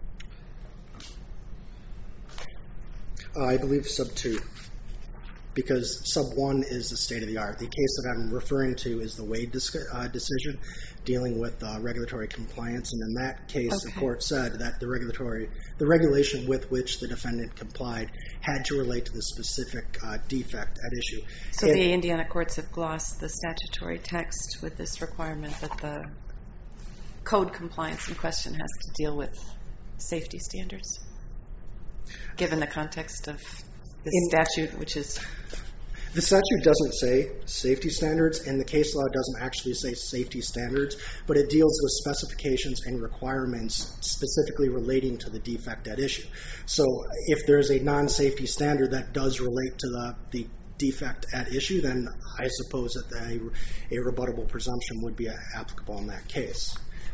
Uh, I believe sub two, because sub one is the state of the art. The case that I'm referring to is the Wade dis- uh, decision dealing with uh, regulatory compliance, and in that case, Okay. the court said that the regulatory, the regulation with which the defendant complied had to relate to the specific uh, defect at issue. So And- the Indiana courts have glossed the statutory text with this requirement that the code compliance in question has to deal with safety standards, given the context of this In- statute, which is The statute doesn't say safety standards, and the case law doesn't actually say safety standards, but it deals with specifications and requirements specifically relating to the defect at issue. So if there's a non-safety standard that does relate to the, the defect at issue, then I suppose that a, a rebuttable presumption would be applicable in that case.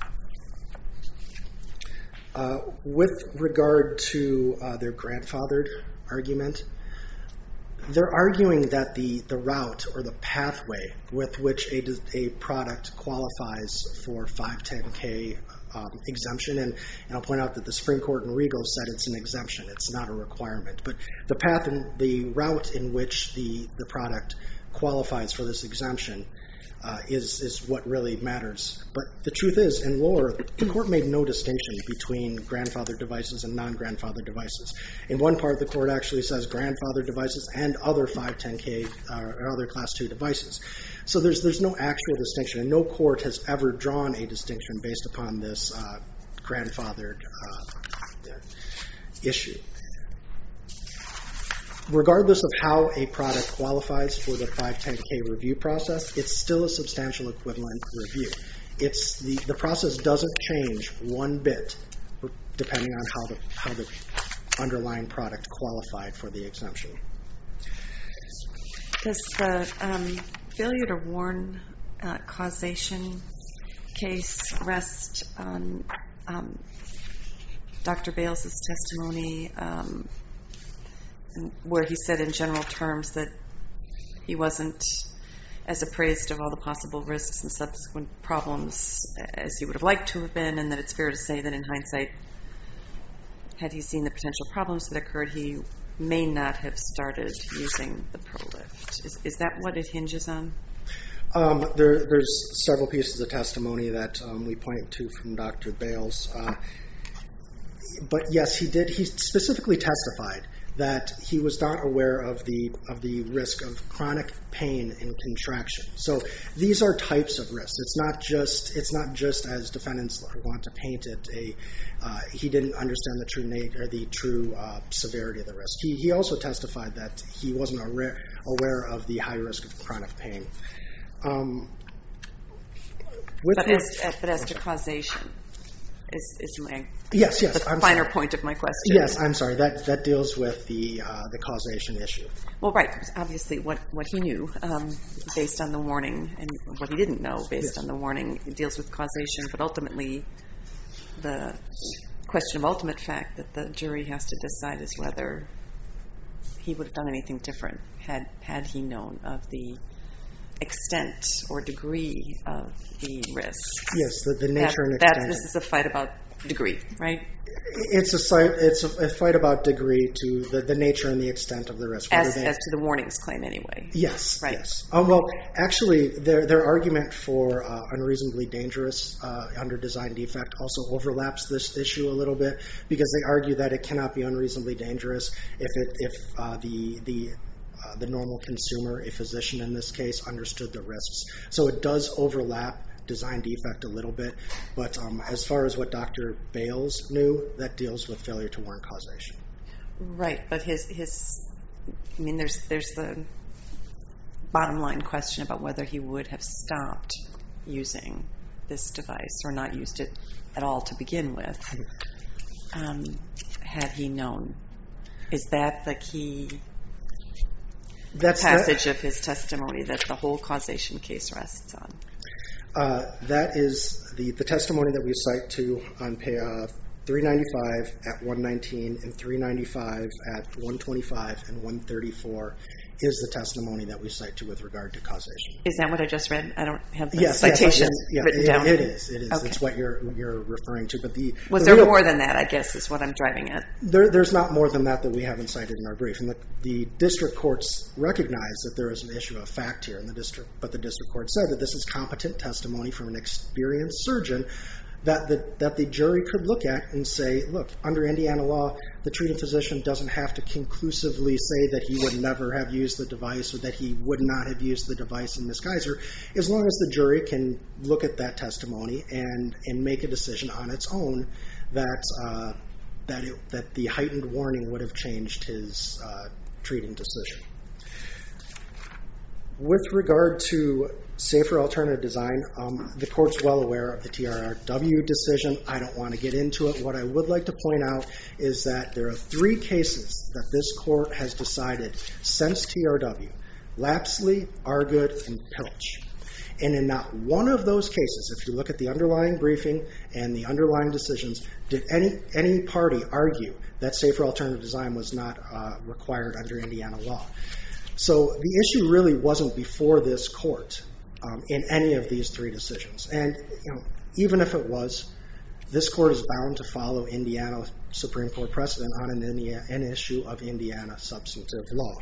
Uh, with regard to uh, their grandfathered argument, they're arguing that the, the route or the pathway with which a, a product qualifies for five ten K um, exemption, and, and I'll point out that the Supreme Court in Regal said it's an exemption, it's not a requirement, but the path and the route in which the, the product qualifies for this exemption uh, is, is what really matters. But the truth is, in Lohr, the court made no distinction between grandfathered devices and non-grandfathered devices. In one part, the court actually says grandfathered devices and other five ten K uh, or other class two devices. So there's there's no actual distinction, and no court has ever drawn a distinction based upon this uh, grandfathered uh, issue. Regardless of how a product qualifies for the five ten K review process, it's still a substantial equivalent review. It's the, the process doesn't change one bit depending on how the how the underlying product qualified for the exemption. Does the um, failure to warn uh, causation case rest on um, Doctor Bales' testimony, um, where he said in general terms that he wasn't as appraised of all the possible risks and subsequent problems as he would have liked to have been, and that it's fair to say that in hindsight, had he seen the potential problems that occurred, he may not have started using the ProLift. Is, is that what it hinges on? Um, there, there's several pieces of testimony that um, we point to from Doctor Bales. Uh, but yes, he did. He specifically testified that he was not aware of the of the risk of chronic pain and contraction. So these are types of risks. It's not just it's not just as defendants want to paint it. A uh, he didn't understand the true nature or the true uh, severity of the risk. He he also testified that he wasn't aware aware of the high risk of chronic pain. Um, with But the- as, but as to causation, is, is my yes, yes, the I'm finer sorry. point of my question. Yes, I'm sorry. That that deals with the uh, the causation issue. Well, right. Obviously, what, what he knew um, based on the warning and what he didn't know based Yes. on the warning it deals with causation, but ultimately the question of ultimate fact that the jury has to decide is whether he would have done anything different had had he known of the extent or degree of the risk. Yes, the, the nature and that, extent. This is a fight about degree, right? It's a fight. It's a, a fight about degree to the, the nature and the extent of the risk. whether As, they- as to the warnings claim, anyway. yes, Right. yes. Um, well, actually, their their argument for uh, unreasonably dangerous uh, under design defect also overlaps this issue a little bit, because they argue that it cannot be unreasonably dangerous if it if uh, the the uh, the normal consumer, a physician in this case, understood the risks. So it does overlap design defect a little bit, but um, as far as what Doctor Bales knew, that deals with failure to warn causation. Right, but his his, I mean, there's there's the bottom line question about whether he would have stopped using this device or not used it at all to begin with, um, had he known. Is that the key That's passage of his testimony that the whole causation case rests on? Uh, that is the, the testimony that we cite to on pay, uh, three ninety-five at one nineteen and three ninety-five at one twenty-five and one thirty-four is the testimony that we cite to with regard to causation. Is that what I just read? I don't have the Yes, citation yes, yes, written it, down. It is. It is. Okay. It's what you're you're referring to. But the Was the there real, more than that, I guess, is what I'm driving at. There, there's not more than that that we haven't cited in our brief. And the, the district courts recognize that there is an issue of fact here in the district, but the district court said that this is competent testimony from an experienced surgeon that the, that the jury could look at and say, look, under Indiana law, the treating physician doesn't have to conclusively say that he would never have used the device or that he would not have used the device in Miz Geiser, as long as the jury can look at that testimony and, and make a decision on its own that uh, that it, that the heightened warning would have changed his uh, treating decision. With regard to safer alternative design, um, the court's well aware of the T R R W decision. I don't want to get into it. What I would like to point out is that there are three cases that this court has decided since T R W, Lapsley, Argood, and Pilch. And in not one of those cases, if you look at the underlying briefing and the underlying decisions, did any any party argue that safer alternative design was not uh, required under Indiana law. So the issue really wasn't before this court um, in any of these three decisions. And you know, even if it was, this court is bound to follow Indiana Supreme Court precedent on an, Indiana, an issue of Indiana substantive law.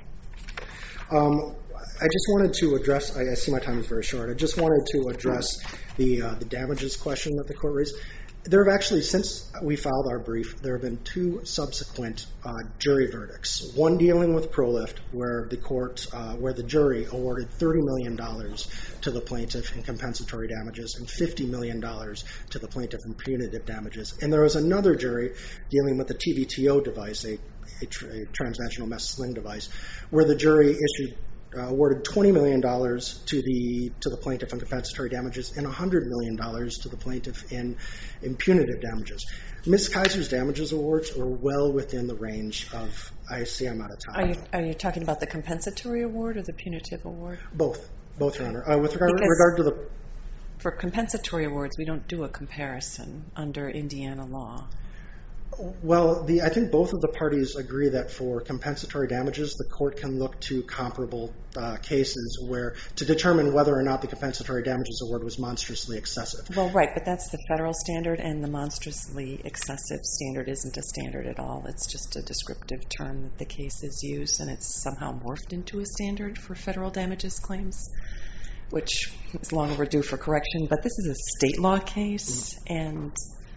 Um, I just wanted to address, I, I see my time is very short, I just wanted to address the, uh, the damages question that the court raised. There have actually, since we filed our brief, there have been two subsequent uh, jury verdicts. One dealing with ProLift, where the court, uh, where the jury awarded thirty million dollars to the plaintiff in compensatory damages and fifty million dollars to the plaintiff in punitive damages. And there was another jury dealing with the T V T O device, a, a, tr- a transvaginal mesh sling device, where the jury issued Uh, awarded twenty million dollars to the to the plaintiff in compensatory damages and one hundred million dollars to the plaintiff in, in punitive damages. Miz Kaiser's damages awards are well within the range of, I see I'm out of time. Are you, are you talking about the compensatory award or the punitive award? Both, both, Your Honor. Uh, with regard, Because regard to the... For compensatory awards, we don't do a comparison under Indiana law. Well, the, I think both of the parties agree that for compensatory damages, the court can look to comparable uh, cases where to determine whether or not the compensatory damages award was monstrously excessive. Well, right, but that's the federal standard, and the monstrously excessive standard isn't a standard at all. It's just a descriptive term that the cases use, and it's somehow morphed into a standard for federal damages claims, which is long overdue for correction. But this is a state law case, and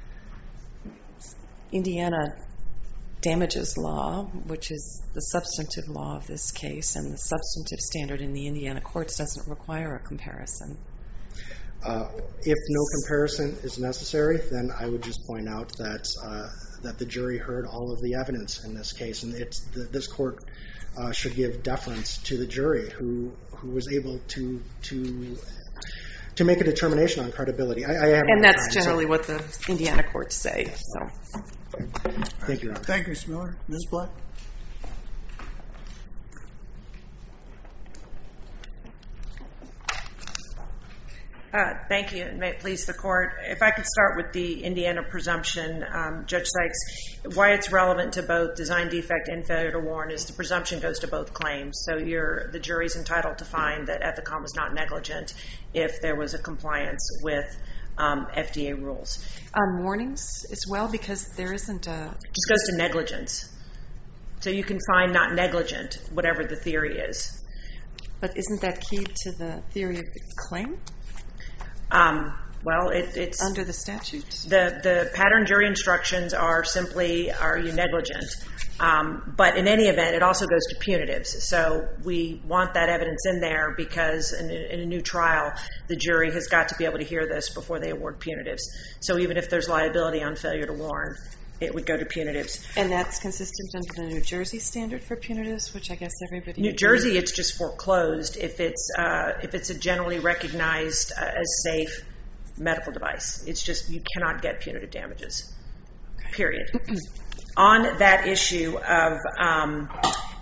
Indiana damages law, which is the substantive law of this case, and the substantive standard in the Indiana courts doesn't require a comparison. Uh, if no comparison is necessary, then I would just point out that uh, that the jury heard all of the evidence in this case, and it's the, this court uh, should give deference to the jury who who was able to to to make a determination on credibility. I, I have and no that's time, generally so. what the Indiana courts say. So. Thank you, Your Honor. Thank you, Miz Miller. Miz Blatt? Uh, thank you, and may it please the court. If I could start with the Indiana presumption, um, Judge Sykes, why it's relevant to both design defect and failure to warn is the presumption goes to both claims. So you're, the jury's entitled to find that Ethicon was not negligent if there was a compliance with um, F D A rules. On warnings as well, because there isn't a... It just goes to negligence. So you can find not negligent, whatever the theory is. But isn't that key to the theory of the claim? Um, well, it, it's under the statute. The the pattern jury instructions are simply, are you negligent? Um, but in any event, it also goes to punitives. So we want that evidence in there because in a, in a new trial, the jury has got to be able to hear this before they award punitives. So even if there's liability on failure to warn, it would go to punitives. And that's consistent under the New Jersey standard for punitives, which I guess everybody... New Jersey, it's just foreclosed if it's uh, if it's a generally recognized uh, as safe medical device. It's just you cannot get punitive damages, period. On that issue of um,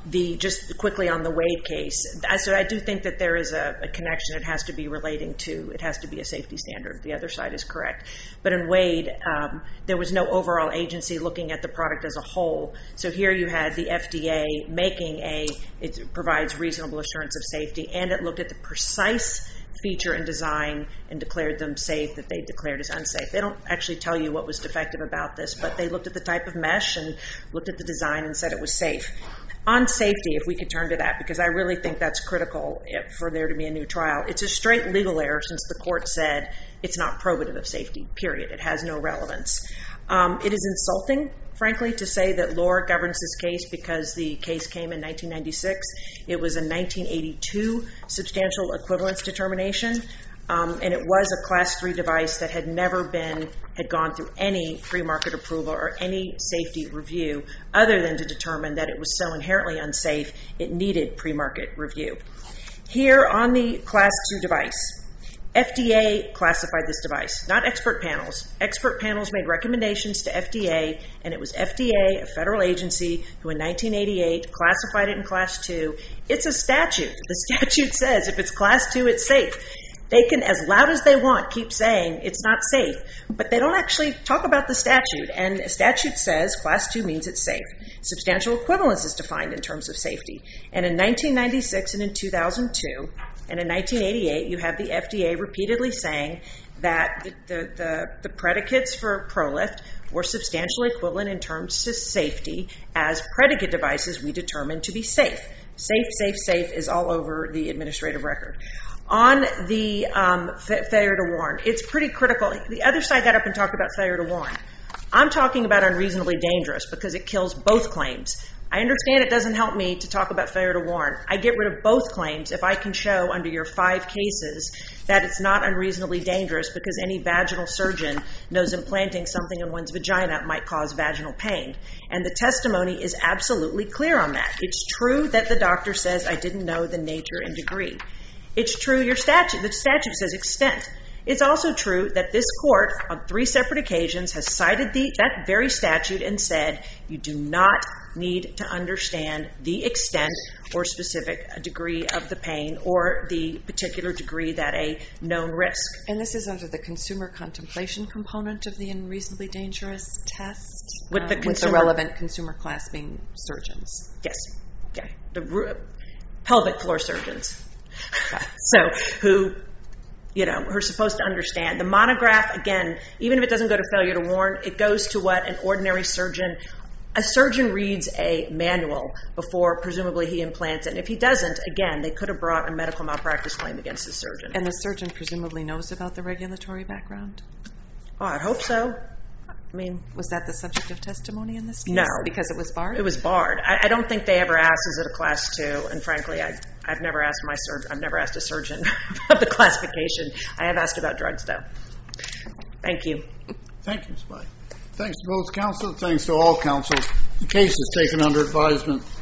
the just quickly on the Wade case, so I do think that there is a, a connection. It has to be relating to, it has to be a safety standard. The other side is correct. But in Wade, um, there was no overall agency looking at the product as a whole. So here you had the F D A making a, it provides reasonable assurance of safety, and it looked at the precise feature and design and declared them safe that they declared as unsafe. They don't actually tell you what was defective about this, but they looked at the type of mesh and looked at the design and said it was safe. On safety, if we could turn to that, because I really think that's critical for there to be a new trial. It's a straight legal error since the court said it's not probative of safety, period. It has no relevance. Um, it is insulting, frankly, to say that Lohr governs this case because the case came in nineteen ninety-six. It was a nineteen eighty-two substantial equivalence determination. Um, and it was a class three device that had never been, had gone through any pre-market approval or any safety review other than to determine that it was so inherently unsafe, it needed pre-market review. Here on the class two device, F D A classified this device, not expert panels. Expert panels made recommendations to F D A, and it was F D A, a federal agency, who in nineteen eighty-eight classified it in class two. It's a statute. The statute says if it's class two, it's safe. They can, as loud as they want, keep saying it's not safe, but they don't actually talk about the statute. And the statute says class two means it's safe. Substantial equivalence is defined in terms of safety. And in nineteen ninety-six and in two thousand two and in nineteen eighty-eight, you have the F D A repeatedly saying that the, the, the, the predicates for ProLift were substantially equivalent in terms of safety as predicate devices we determined to be safe. Safe, safe, safe is all over the administrative record. On the um, fa- failure to warn, it's pretty critical. The other side got up and talked about failure to warn. I'm talking about unreasonably dangerous because it kills both claims. I understand it doesn't help me to talk about failure to warn. I get rid of both claims if I can show under your five cases that it's not unreasonably dangerous because any vaginal surgeon knows implanting something in one's vagina might cause vaginal pain. And the testimony is absolutely clear on that. It's true that the doctor says, I didn't know the nature and degree. It's true your statute, the statute says extent. It's also true that this court on three separate occasions has cited the, that very statute and said you do not need to understand the extent or specific degree of the pain or the particular degree that a known risk. And this is under the consumer contemplation component of the unreasonably dangerous test? With the, um, consumer, with the relevant consumer class being surgeons? Yes. Yeah. The pelvic floor surgeons. So who, you know, who are supposed to understand. The monograph, again, even if it doesn't go to failure to warn, it goes to what an ordinary surgeon, a surgeon reads a manual before presumably he implants it. And if he doesn't, again, they could have brought a medical malpractice claim against the surgeon. And the surgeon presumably knows about the regulatory background? Oh, I'd hope so. I mean, was that the subject of testimony in this case? No. Because it was barred? It was barred. I, I don't think they ever asked, is it a class two? And frankly, I, I've never asked my surgeon, I've never asked a surgeon about the classification. I have asked about drugs, though. Thank you. Thank you, Miz Black. Thanks to both counsel. Thanks to all counsel. The case is taken under advisement.